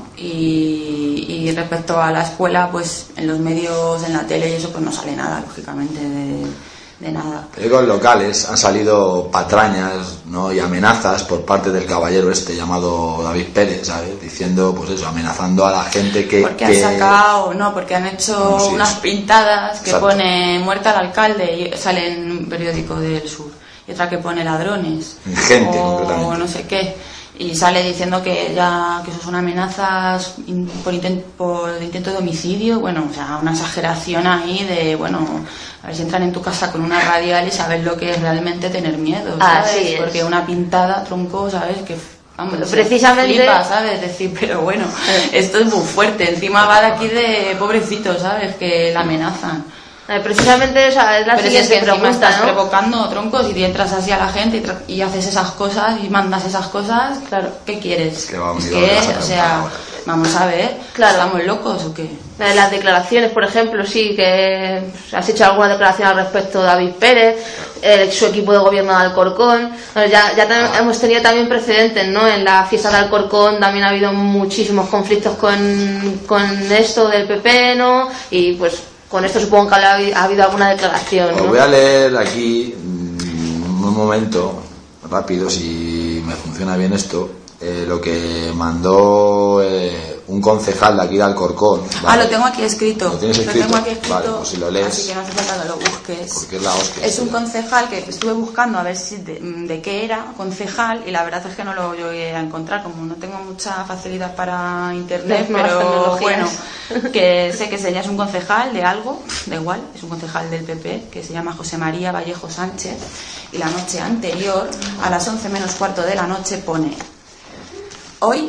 Y respecto a la escuela, pues en los medios, en la tele y eso, pues no sale nada, lógicamente, de nada. Periódicos locales han salido patrañas, ¿no? Y amenazas por parte del caballero llamado David Pérez, ¿sabes? Diciendo, pues eso, amenazando a la gente que... Porque han sacado, no, porque han hecho unas pintadas que pone muerta al alcalde, y sale en un periódico del sur, y otra que pone ladrones. Gente, o concretamente. No sé qué. Y sale diciendo que eso son amenazas por intento de homicidio. Bueno, o sea, una exageración ahí de, bueno, a ver si entran en tu casa con una radial y sabes lo que es realmente tener miedo, ¿sabes? Porque una pintada, tronco, ¿sabes? Que vamos, precisamente flipa, ¿sabes? Decir, pero bueno, esto es muy fuerte. Encima va de aquí de pobrecito, ¿sabes? Que la amenazan. Precisamente, o sea, es la pero siguiente es que pregunta, estás ¿no? provocando troncos y entras así a la gente y haces esas cosas y mandas esas cosas, claro, ¿qué quieres? O sea, vamos a ver, claro, ¿estamos locos o qué? Las declaraciones, por ejemplo, sí, que has hecho alguna declaración al respecto de David Pérez, su equipo de gobierno de Alcorcón. Bueno, ya hemos tenido también precedentes, ¿no? En la fiesta de Alcorcón también ha habido muchísimos conflictos con esto del PP, ¿no? Y pues con esto supongo que ha habido alguna declaración, ¿no? Os voy a leer aquí un momento rápido, si me funciona bien esto, lo que mandó un concejal de aquí de Alcorcón. ¿Vale? Lo tengo aquí escrito. ¿Lo tienes escrito? Lo tengo aquí escrito. Vale, pues si lo lees. Así que no hace falta que lo busques. Porque es la hostia. Es un concejal que estuve buscando a ver si de qué era concejal, y la verdad es que no lo llegué a encontrar, como no tengo mucha facilidad para internet, pero bueno, que sé que es un concejal de algo, da igual, es un concejal del PP que se llama José María Vallejo Sánchez, y la noche anterior, a las 11 menos cuarto de la noche, pone: Hoy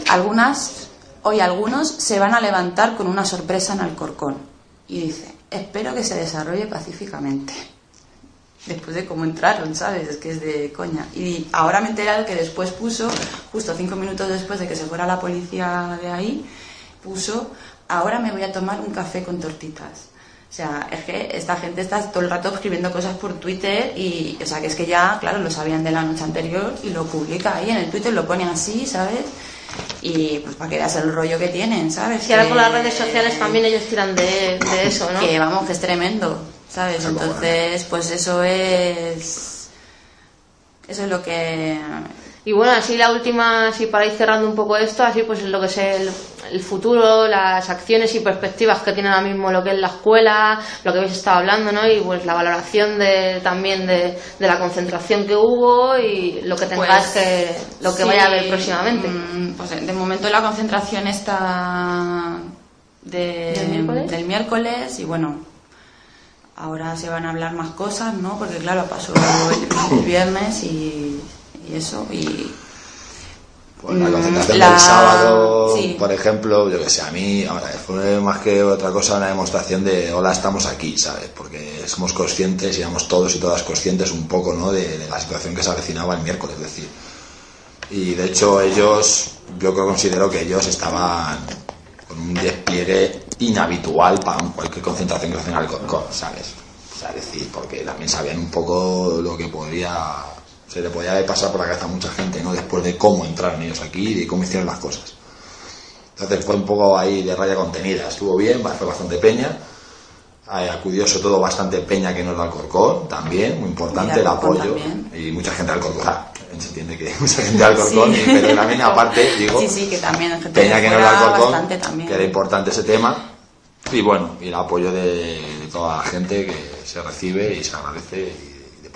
algunos se van a levantar con una sorpresa en Alcorcón. Y dice: espero que se desarrolle pacíficamente. Después de cómo entraron, ¿sabes? Es que es de coña. Y ahora me he enterado que después puso, justo 5 minutos después de que se fuera la policía de ahí, puso: ahora me voy a tomar un café con tortitas. O sea, es que esta gente está todo el rato escribiendo cosas por Twitter y, o sea, que es que ya, claro, lo sabían de la noche anterior y lo publica ahí en el Twitter, lo pone así, ¿sabes? Y pues para que veas el rollo que tienen, ¿sabes? Y ahora con las redes sociales también ellos tiran de eso, ¿no? Que vamos, que es tremendo, ¿sabes? Entonces, pues eso es lo que... Y bueno, así la última, así para ir cerrando un poco esto, así pues lo que es el futuro, las acciones y perspectivas que tiene ahora mismo lo que es la escuela, lo que habéis estado hablando, ¿no? Y pues la valoración también de la concentración que hubo y lo que tengáis lo que vaya a haber próximamente. Pues de momento la concentración está del miércoles, y bueno, ahora se van a hablar más cosas, ¿no? Porque claro, pasó el viernes y eso, y pues la concentración del sábado, sí, por ejemplo, yo que sé, a mí ahora fue más que otra cosa una demostración de hola, estamos aquí, ¿sabes? Porque somos conscientes y éramos todos y todas conscientes un poco, ¿no? de la situación que se avecinaba el miércoles, es decir, y de hecho yo considero que ellos estaban con un despliegue inhabitual para cualquier concentración que se hacen al Alcorcón, ¿sabes? O sea, es decir, porque también sabían un poco lo que se le podía pasar por la cabeza a mucha gente, ¿no? Después de cómo entraron ellos aquí y de cómo hicieron las cosas. Entonces fue un poco ahí de raya contenida. Estuvo bien, fue bastante peña. Acudió sobre todo bastante peña que no es de Alcorcón, también, muy importante el apoyo. También. Y mucha gente de Alcorcón. Se entiende que mucha gente de Alcorcón, sí. Pero también aparte, digo, sí, que también gente peña que no es de Alcorcón, que era importante ese tema. Y bueno, y el apoyo de toda la gente que se recibe y se agradece.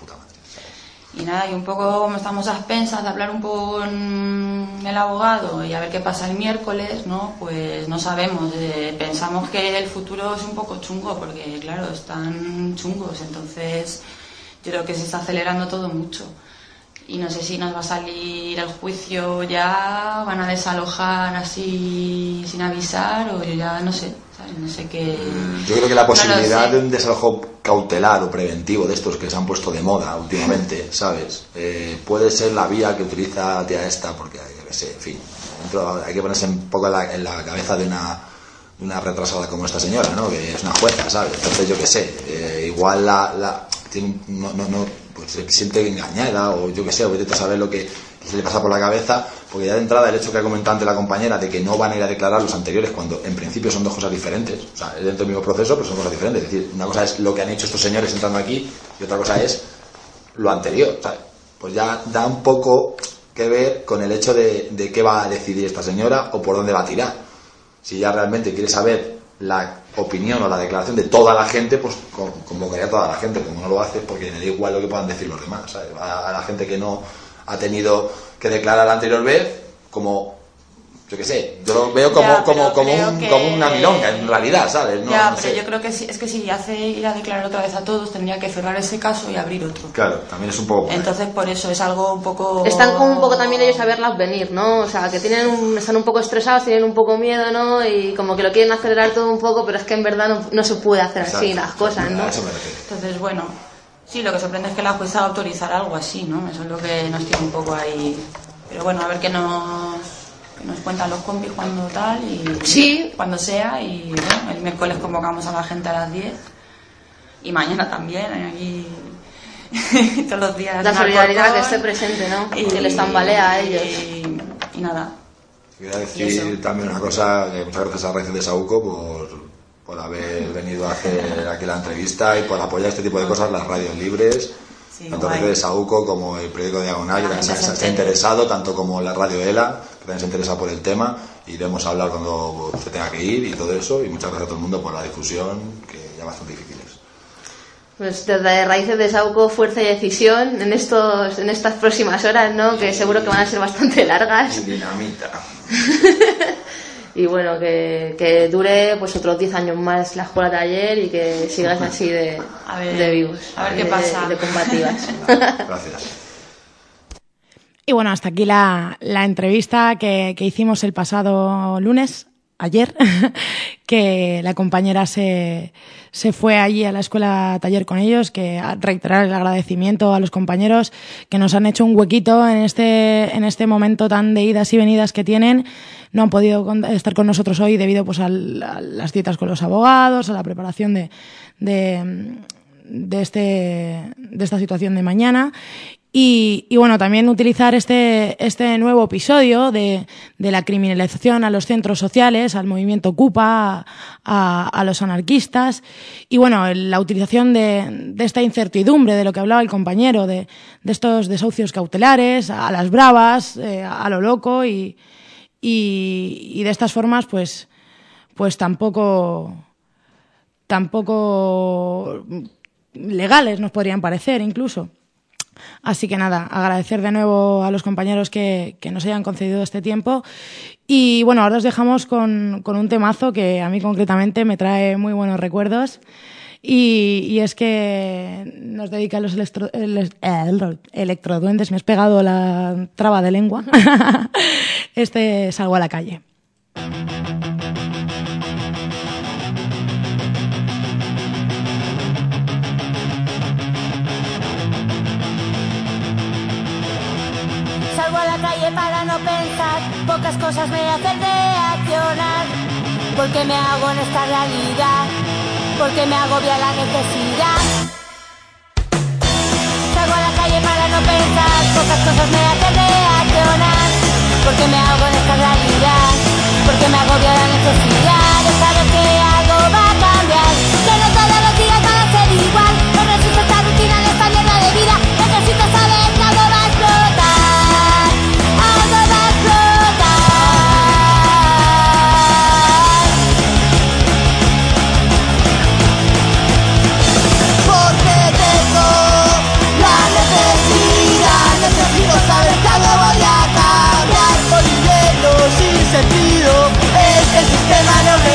Y nada, y un poco como estamos a expensas de hablar un poco con el abogado y a ver qué pasa el miércoles, ¿no? Pues no sabemos, pensamos que el futuro es un poco chungo porque claro, están chungos, entonces yo creo que se está acelerando todo mucho y no sé si nos va a salir el juicio ya, van a desalojar así sin avisar, o yo ya no sé, ¿sabes? No sé qué. Yo creo que la posibilidad de un desalojo cautelar o preventivo de estos que se han puesto de moda últimamente, ¿sabes? Puede ser la vía que utiliza la tía esta, porque yo qué sé, en fin, hay que ponerse un poco en la cabeza de una retrasada como esta señora, ¿no? Que es una jueza, ¿sabes? Entonces yo qué sé, igual pues se siente engañada, o yo qué sé, o intenta saber lo que se le pasa por la cabeza, porque ya de entrada el hecho que ha comentado ante la compañera de que no van a ir a declarar los anteriores, cuando en principio son dos cosas diferentes, o sea, es dentro del mismo proceso, pero son cosas diferentes. Es decir, una cosa es lo que han hecho estos señores entrando aquí, y otra cosa es lo anterior, ¿sabes? Pues ya da un poco que ver con el hecho de qué va a decidir esta señora o por dónde va a tirar. Si ya realmente quiere saber la opinión o la declaración de toda la gente, pues convocaría a toda la gente. Como no lo hace, porque le da igual lo que puedan decir los demás, ¿sabes? A la gente que no ha tenido que declarar la anterior vez, como, yo qué sé, yo lo veo como una milonga en realidad, ¿sabes? No, ya, no pero sé. yo creo que es que si hace ir a declarar otra vez a todos, tendría que cerrar ese caso y abrir otro. Claro, también es un poco. Entonces, por eso es algo un poco. Están como un poco también ellos a verlas venir, ¿no? O sea, que están un poco estresados, tienen un poco miedo, ¿no? Y como que lo quieren acelerar todo un poco, pero es que en verdad no se puede hacer así las cosas, ¿no? A eso me refiero. Entonces, bueno, sí, lo que sorprende es que la jueza va a autorizar algo así, ¿no? Eso es lo que nos tiene un poco ahí. Pero bueno, a ver qué nos cuentan los compis cuando tal y sí, cuando sea. Y bueno, el miércoles convocamos a la gente a las 10 y mañana también, aquí todos los días. La solidaridad que esté presente, ¿no? Y que les tambalea a ellos. Y nada. Quería decir también una cosa, que muchas gracias a Raíces de Saúco por haber venido a hacer aquí la entrevista y por apoyar este tipo de cosas, las radios libres. Sí, tanto Raíces de Saúco como el periódico Diagonal, que se ha interesado, tanto como la radio ELA, que también se interesa por el tema. Iremos a hablar cuando se tenga que ir y todo eso. Y muchas gracias a todo el mundo por la difusión, que ya bastante difíciles. Pues desde Raíces de Saúco, fuerza y decisión en estas próximas horas, ¿no? Que seguro que van a ser bastante largas. Y dinamita. Y bueno, que dure pues otros 10 años más la escuela taller y que sigas así de vivos. A ver qué pasa. De combativas. Gracias. Y bueno, hasta aquí la entrevista que hicimos el pasado lunes, ayer, que la compañera se fue allí a la escuela taller con ellos, que a reiterar el agradecimiento a los compañeros que nos han hecho un huequito en este momento tan de idas y venidas que tienen. No han podido estar con nosotros hoy debido pues a las citas con los abogados, a la preparación de esta situación de mañana. Y bueno, también utilizar este nuevo episodio de la criminalización a los centros sociales, al movimiento Ocupa, a los anarquistas, y bueno, la utilización de esta incertidumbre de lo que hablaba el compañero, de estos desahucios cautelares, a las bravas, a lo loco, y de estas formas pues tampoco legales nos podrían parecer incluso. Así que nada, agradecer de nuevo a los compañeros que nos hayan concedido este tiempo. Y bueno, ahora os dejamos con un temazo que a mí concretamente me trae muy buenos recuerdos. Y es que nos dedican los electroduendes. Me has pegado la traba de lengua. Salgo a la calle. Salgo a la calle para no pensar, pocas cosas me hacen reaccionar. Porque me hago en esta realidad, porque me agobia la necesidad. Salgo a la calle para no pensar, pocas cosas me hacen reaccionar. Porque me hago en esta realidad, porque me agobia la necesidad de saber que algo va a cambiar. Que no todos los días van a ser igual, no necesito esta rutina en esta mierda de vida. Necesito saber que algo va a explotar, algo va a explotar. Porque tengo la necesidad, necesito saber que algo voy a cambiar. Por invierno sin sentido, es que el sistema no me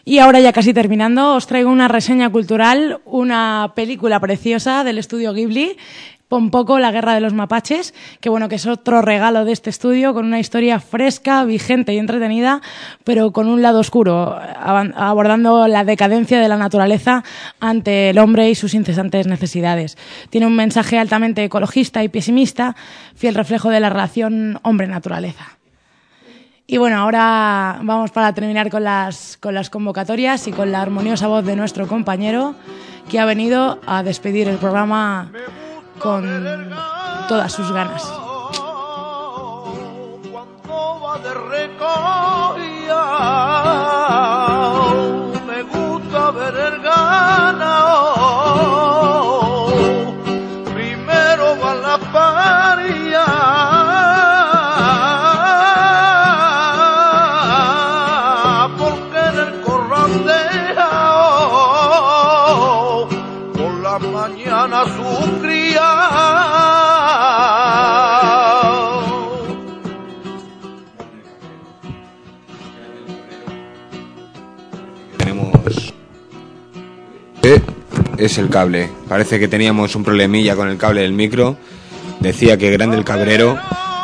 Y ahora, ya casi terminando, os traigo una reseña cultural, una película preciosa del estudio Ghibli, Pompoco, la guerra de los mapaches, que bueno, que es otro regalo de este estudio, con una historia fresca, vigente y entretenida, pero con un lado oscuro, abordando la decadencia de la naturaleza ante el hombre y sus incesantes necesidades. Tiene un mensaje altamente ecologista y pesimista, fiel reflejo de la relación hombre-naturaleza. Y bueno, ahora vamos para terminar con las convocatorias y con la armoniosa voz de nuestro compañero, que ha venido a despedir el programa con todas sus ganas. Cuando va de recolla, me gusta ver el ganado. Primero va la paria, porque en el corral dejao por la mañana su cría. Es el cable. Parece que teníamos un problemilla con el cable del micro. Decía que grande el cabrero,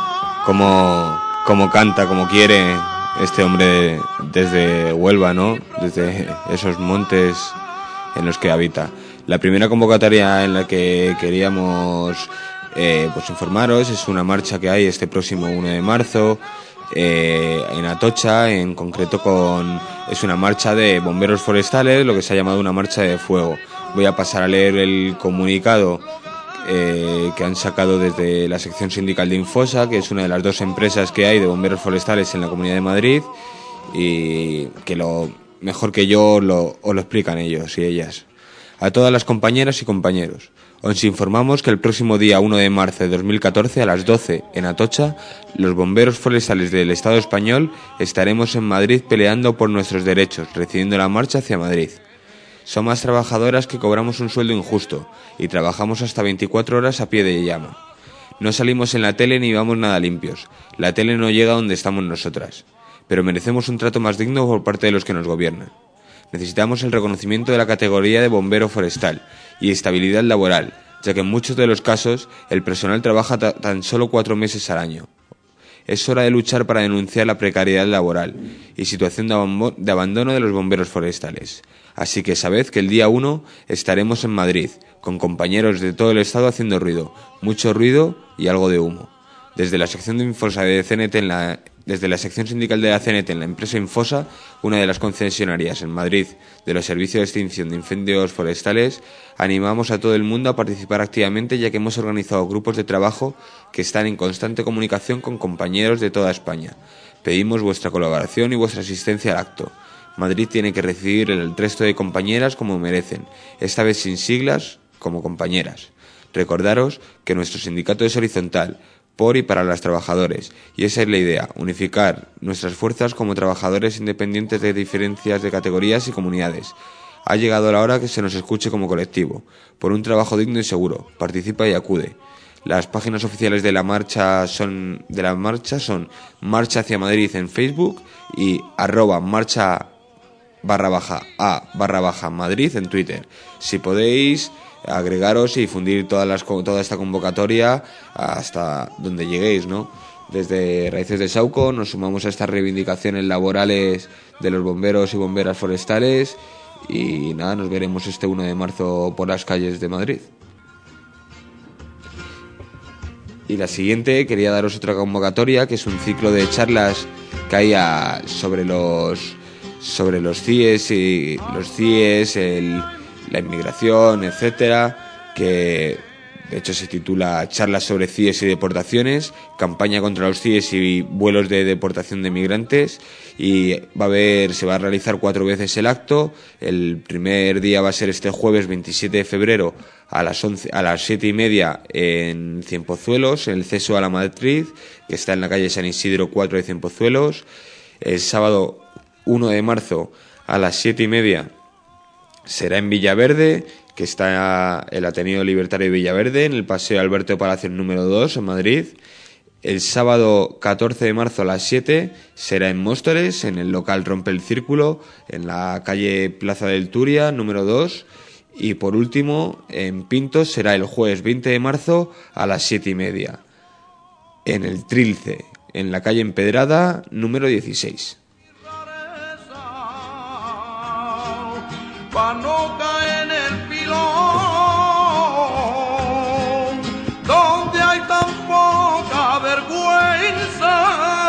como canta, como quiere este hombre desde Huelva, ¿no? Desde esos montes en los que habita. La primera convocatoria en la que queríamos pues informaros es una marcha que hay este próximo 1 de marzo en Atocha, en concreto es una marcha de bomberos forestales, lo que se ha llamado una marcha de fuego. Voy a pasar a leer el comunicado que han sacado desde la sección sindical de Infosa, que es una de las 2 empresas que hay de bomberos forestales en la Comunidad de Madrid, y que lo mejor que yo os lo explican ellos y ellas. A todas las compañeras y compañeros, os informamos que el próximo día 1 de marzo de 2014 a las 12 en Atocha, los bomberos forestales del Estado español estaremos en Madrid peleando por nuestros derechos, recibiendo la marcha hacia Madrid. Somos trabajadoras que cobramos un sueldo injusto y trabajamos hasta 24 horas a pie de llama. No salimos en la tele ni vamos nada limpios. La tele no llega donde estamos nosotras. Pero merecemos un trato más digno por parte de los que nos gobiernan. Necesitamos el reconocimiento de la categoría de bombero forestal y estabilidad laboral, ya que en muchos de los casos el personal trabaja tan solo 4 meses al año. Es hora de luchar para denunciar la precariedad laboral y situación de abandono de los bomberos forestales. Así que sabed que el día 1 estaremos en Madrid, con compañeros de todo el estado haciendo ruido, mucho ruido y algo de humo. Desde la sección de Infosa de CNT desde la sección sindical de la CNT en la empresa Infosa, una de las concesionarias en Madrid de los servicios de extinción de incendios forestales, animamos a todo el mundo a participar activamente, ya que hemos organizado grupos de trabajo que están en constante comunicación con compañeros de toda España. Pedimos vuestra colaboración y vuestra asistencia al acto. Madrid tiene que recibir el resto de compañeras como merecen, esta vez sin siglas, como compañeras. Recordaros que nuestro sindicato es horizontal, por y para las trabajadores, y esa es la idea, unificar nuestras fuerzas como trabajadores independientes de diferencias de categorías y comunidades. Ha llegado la hora que se nos escuche como colectivo, por un trabajo digno y seguro. Participa y acude. Las páginas oficiales de la marcha son Marcha hacia Madrid en Facebook y @marcha_a_Madrid en Twitter. Si podéis, agregaros y difundir toda esta convocatoria hasta donde lleguéis, ¿no? Desde Raíces de Sauco nos sumamos a estas reivindicaciones laborales de los bomberos y bomberas forestales y nada, nos veremos este 1 de marzo por las calles de Madrid. Y la siguiente, quería daros otra convocatoria, que es un ciclo de charlas que hay sobre los CIES y los CIES, la inmigración, etcétera, que de hecho se titula Charlas sobre CIES y deportaciones, campaña contra los CIES y vuelos de deportación de migrantes, y se va a realizar 4 veces el acto. El primer día va a ser este jueves 27 de febrero a las 7:30 en Cienpozuelos, en el Ceso a la Madrid, que está en la calle San Isidro 4 de Cienpozuelos. El sábado 1 de marzo a las 7:30 será en Villaverde, que está el Ateneo Libertario de Villaverde, en el Paseo Alberto de Palacios número 2 en Madrid. El sábado 14 de marzo a las 7 será en Móstoles, en el local Rompe el Círculo, en la calle Plaza del Turia, número 2. Y por último, en Pintos será el jueves 20 de marzo a las 7:30, en el Trilce, en la calle Empedrada, número 16. Pa' no caer en el pilón, donde hay tan poca vergüenza.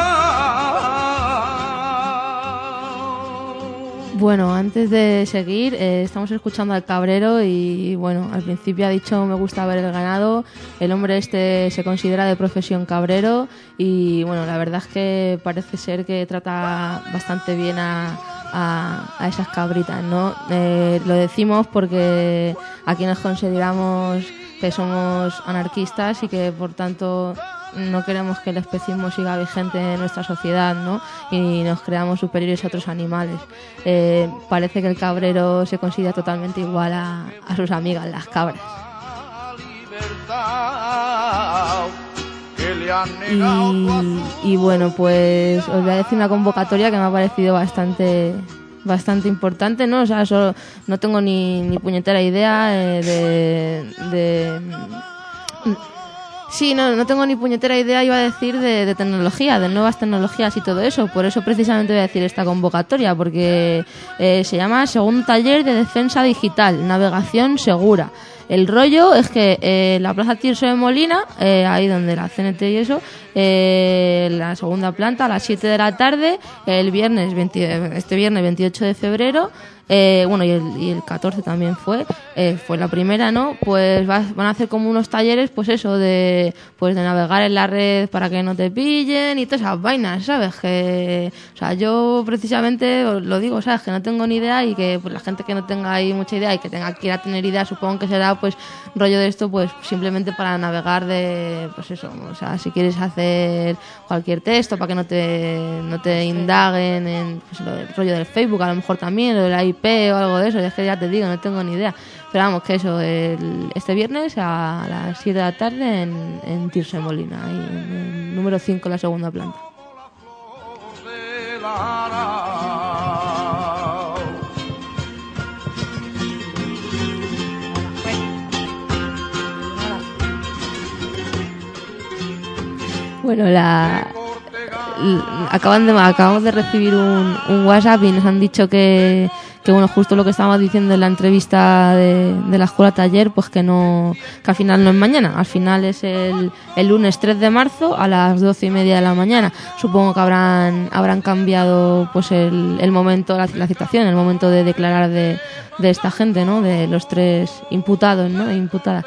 Bueno, antes de seguir, estamos escuchando al Cabrero y bueno, al principio ha dicho me gusta ver el ganado. El hombre este se considera de profesión cabrero y bueno, la verdad es que parece ser que trata bastante bien a esas cabritas, ¿no? Lo decimos porque aquí nos consideramos que somos anarquistas y que por tanto no queremos que el especismo siga vigente en nuestra sociedad, ¿no? Y nos creamos superiores a otros animales. Parece que el cabrero se considera totalmente igual a sus amigas, las cabras. Y bueno, pues os voy a decir una convocatoria que me ha parecido bastante importante, ¿no? O sea, no tengo ni puñetera idea Sí, no tengo ni puñetera idea, iba a decir, de tecnología, de nuevas tecnologías y todo eso. Por eso precisamente voy a decir esta convocatoria, porque se llama Segundo Taller de Defensa Digital, Navegación Segura. El rollo es que la Plaza Tirso de Molina, ahí donde la CNT y eso, la segunda planta a las 7 de la tarde, este viernes 28 de febrero, y el 14 también fue la primera, ¿no? Pues van a hacer como unos talleres, pues eso, de navegar en la red para que no te pillen y todas esas vainas, ¿sabes? O sea, yo precisamente lo digo, ¿sabes? Que no tengo ni idea y que pues la gente que no tenga ahí mucha idea y que quiera tener idea, supongo que será pues rollo de esto, pues simplemente para navegar pues eso, o sea, si quieres hacer cualquier texto para que no te indaguen en pues, el rollo del Facebook, a lo mejor también, lo de la IP o algo de eso, es que ya te digo, no tengo ni idea. Pero vamos, que eso, este viernes a las 7 de la tarde en Tirso de Molina, ahí en el número 5, la segunda planta. Bueno, acabamos de recibir un WhatsApp y nos han dicho que bueno, justo lo que estábamos diciendo en la entrevista de la escuela taller, pues que al final no es mañana, al final es el lunes 3 de marzo a las 12:30 de la mañana. Supongo que habrán cambiado pues el momento, la citación, el momento de declarar de esta gente, ¿no? De los 3 imputados, ¿no? Imputada.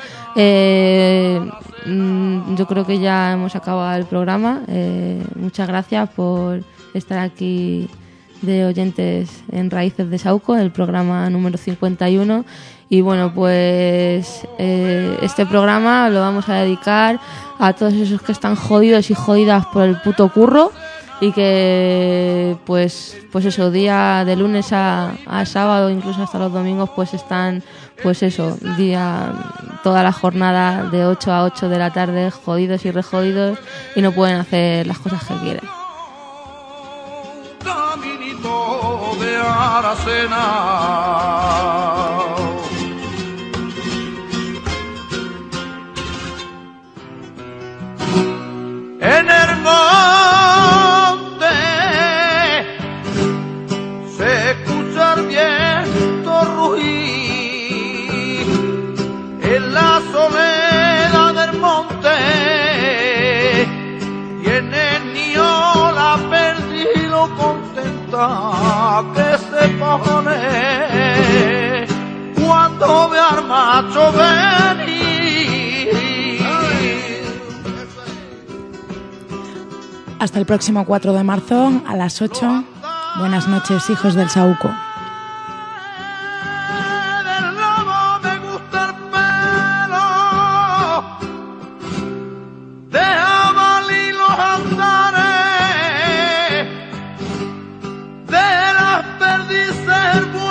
Yo creo que ya hemos acabado el programa. Muchas gracias por estar aquí de oyentes en Raíces de Sauco, el programa número 51. Y bueno, pues este programa lo vamos a dedicar a todos esos que están jodidos y jodidas por el puto curro y que pues eso, día de lunes a sábado, incluso hasta los domingos, pues están pues eso, toda la jornada de 8 a 8 de la tarde, jodidos y rejodidos, y no pueden hacer las cosas que quieren. Caminito de Aracena, en el monte se escucha el viento rugir, en la soledad del monte tiene el niño la perdido contenta que se pone cuando ve al macho venir. Hasta el próximo 4 de marzo a las 8. Buenas noches, hijos del Saúco. Del lobo me gusta el pelo, de jabalí los andares, de las perdices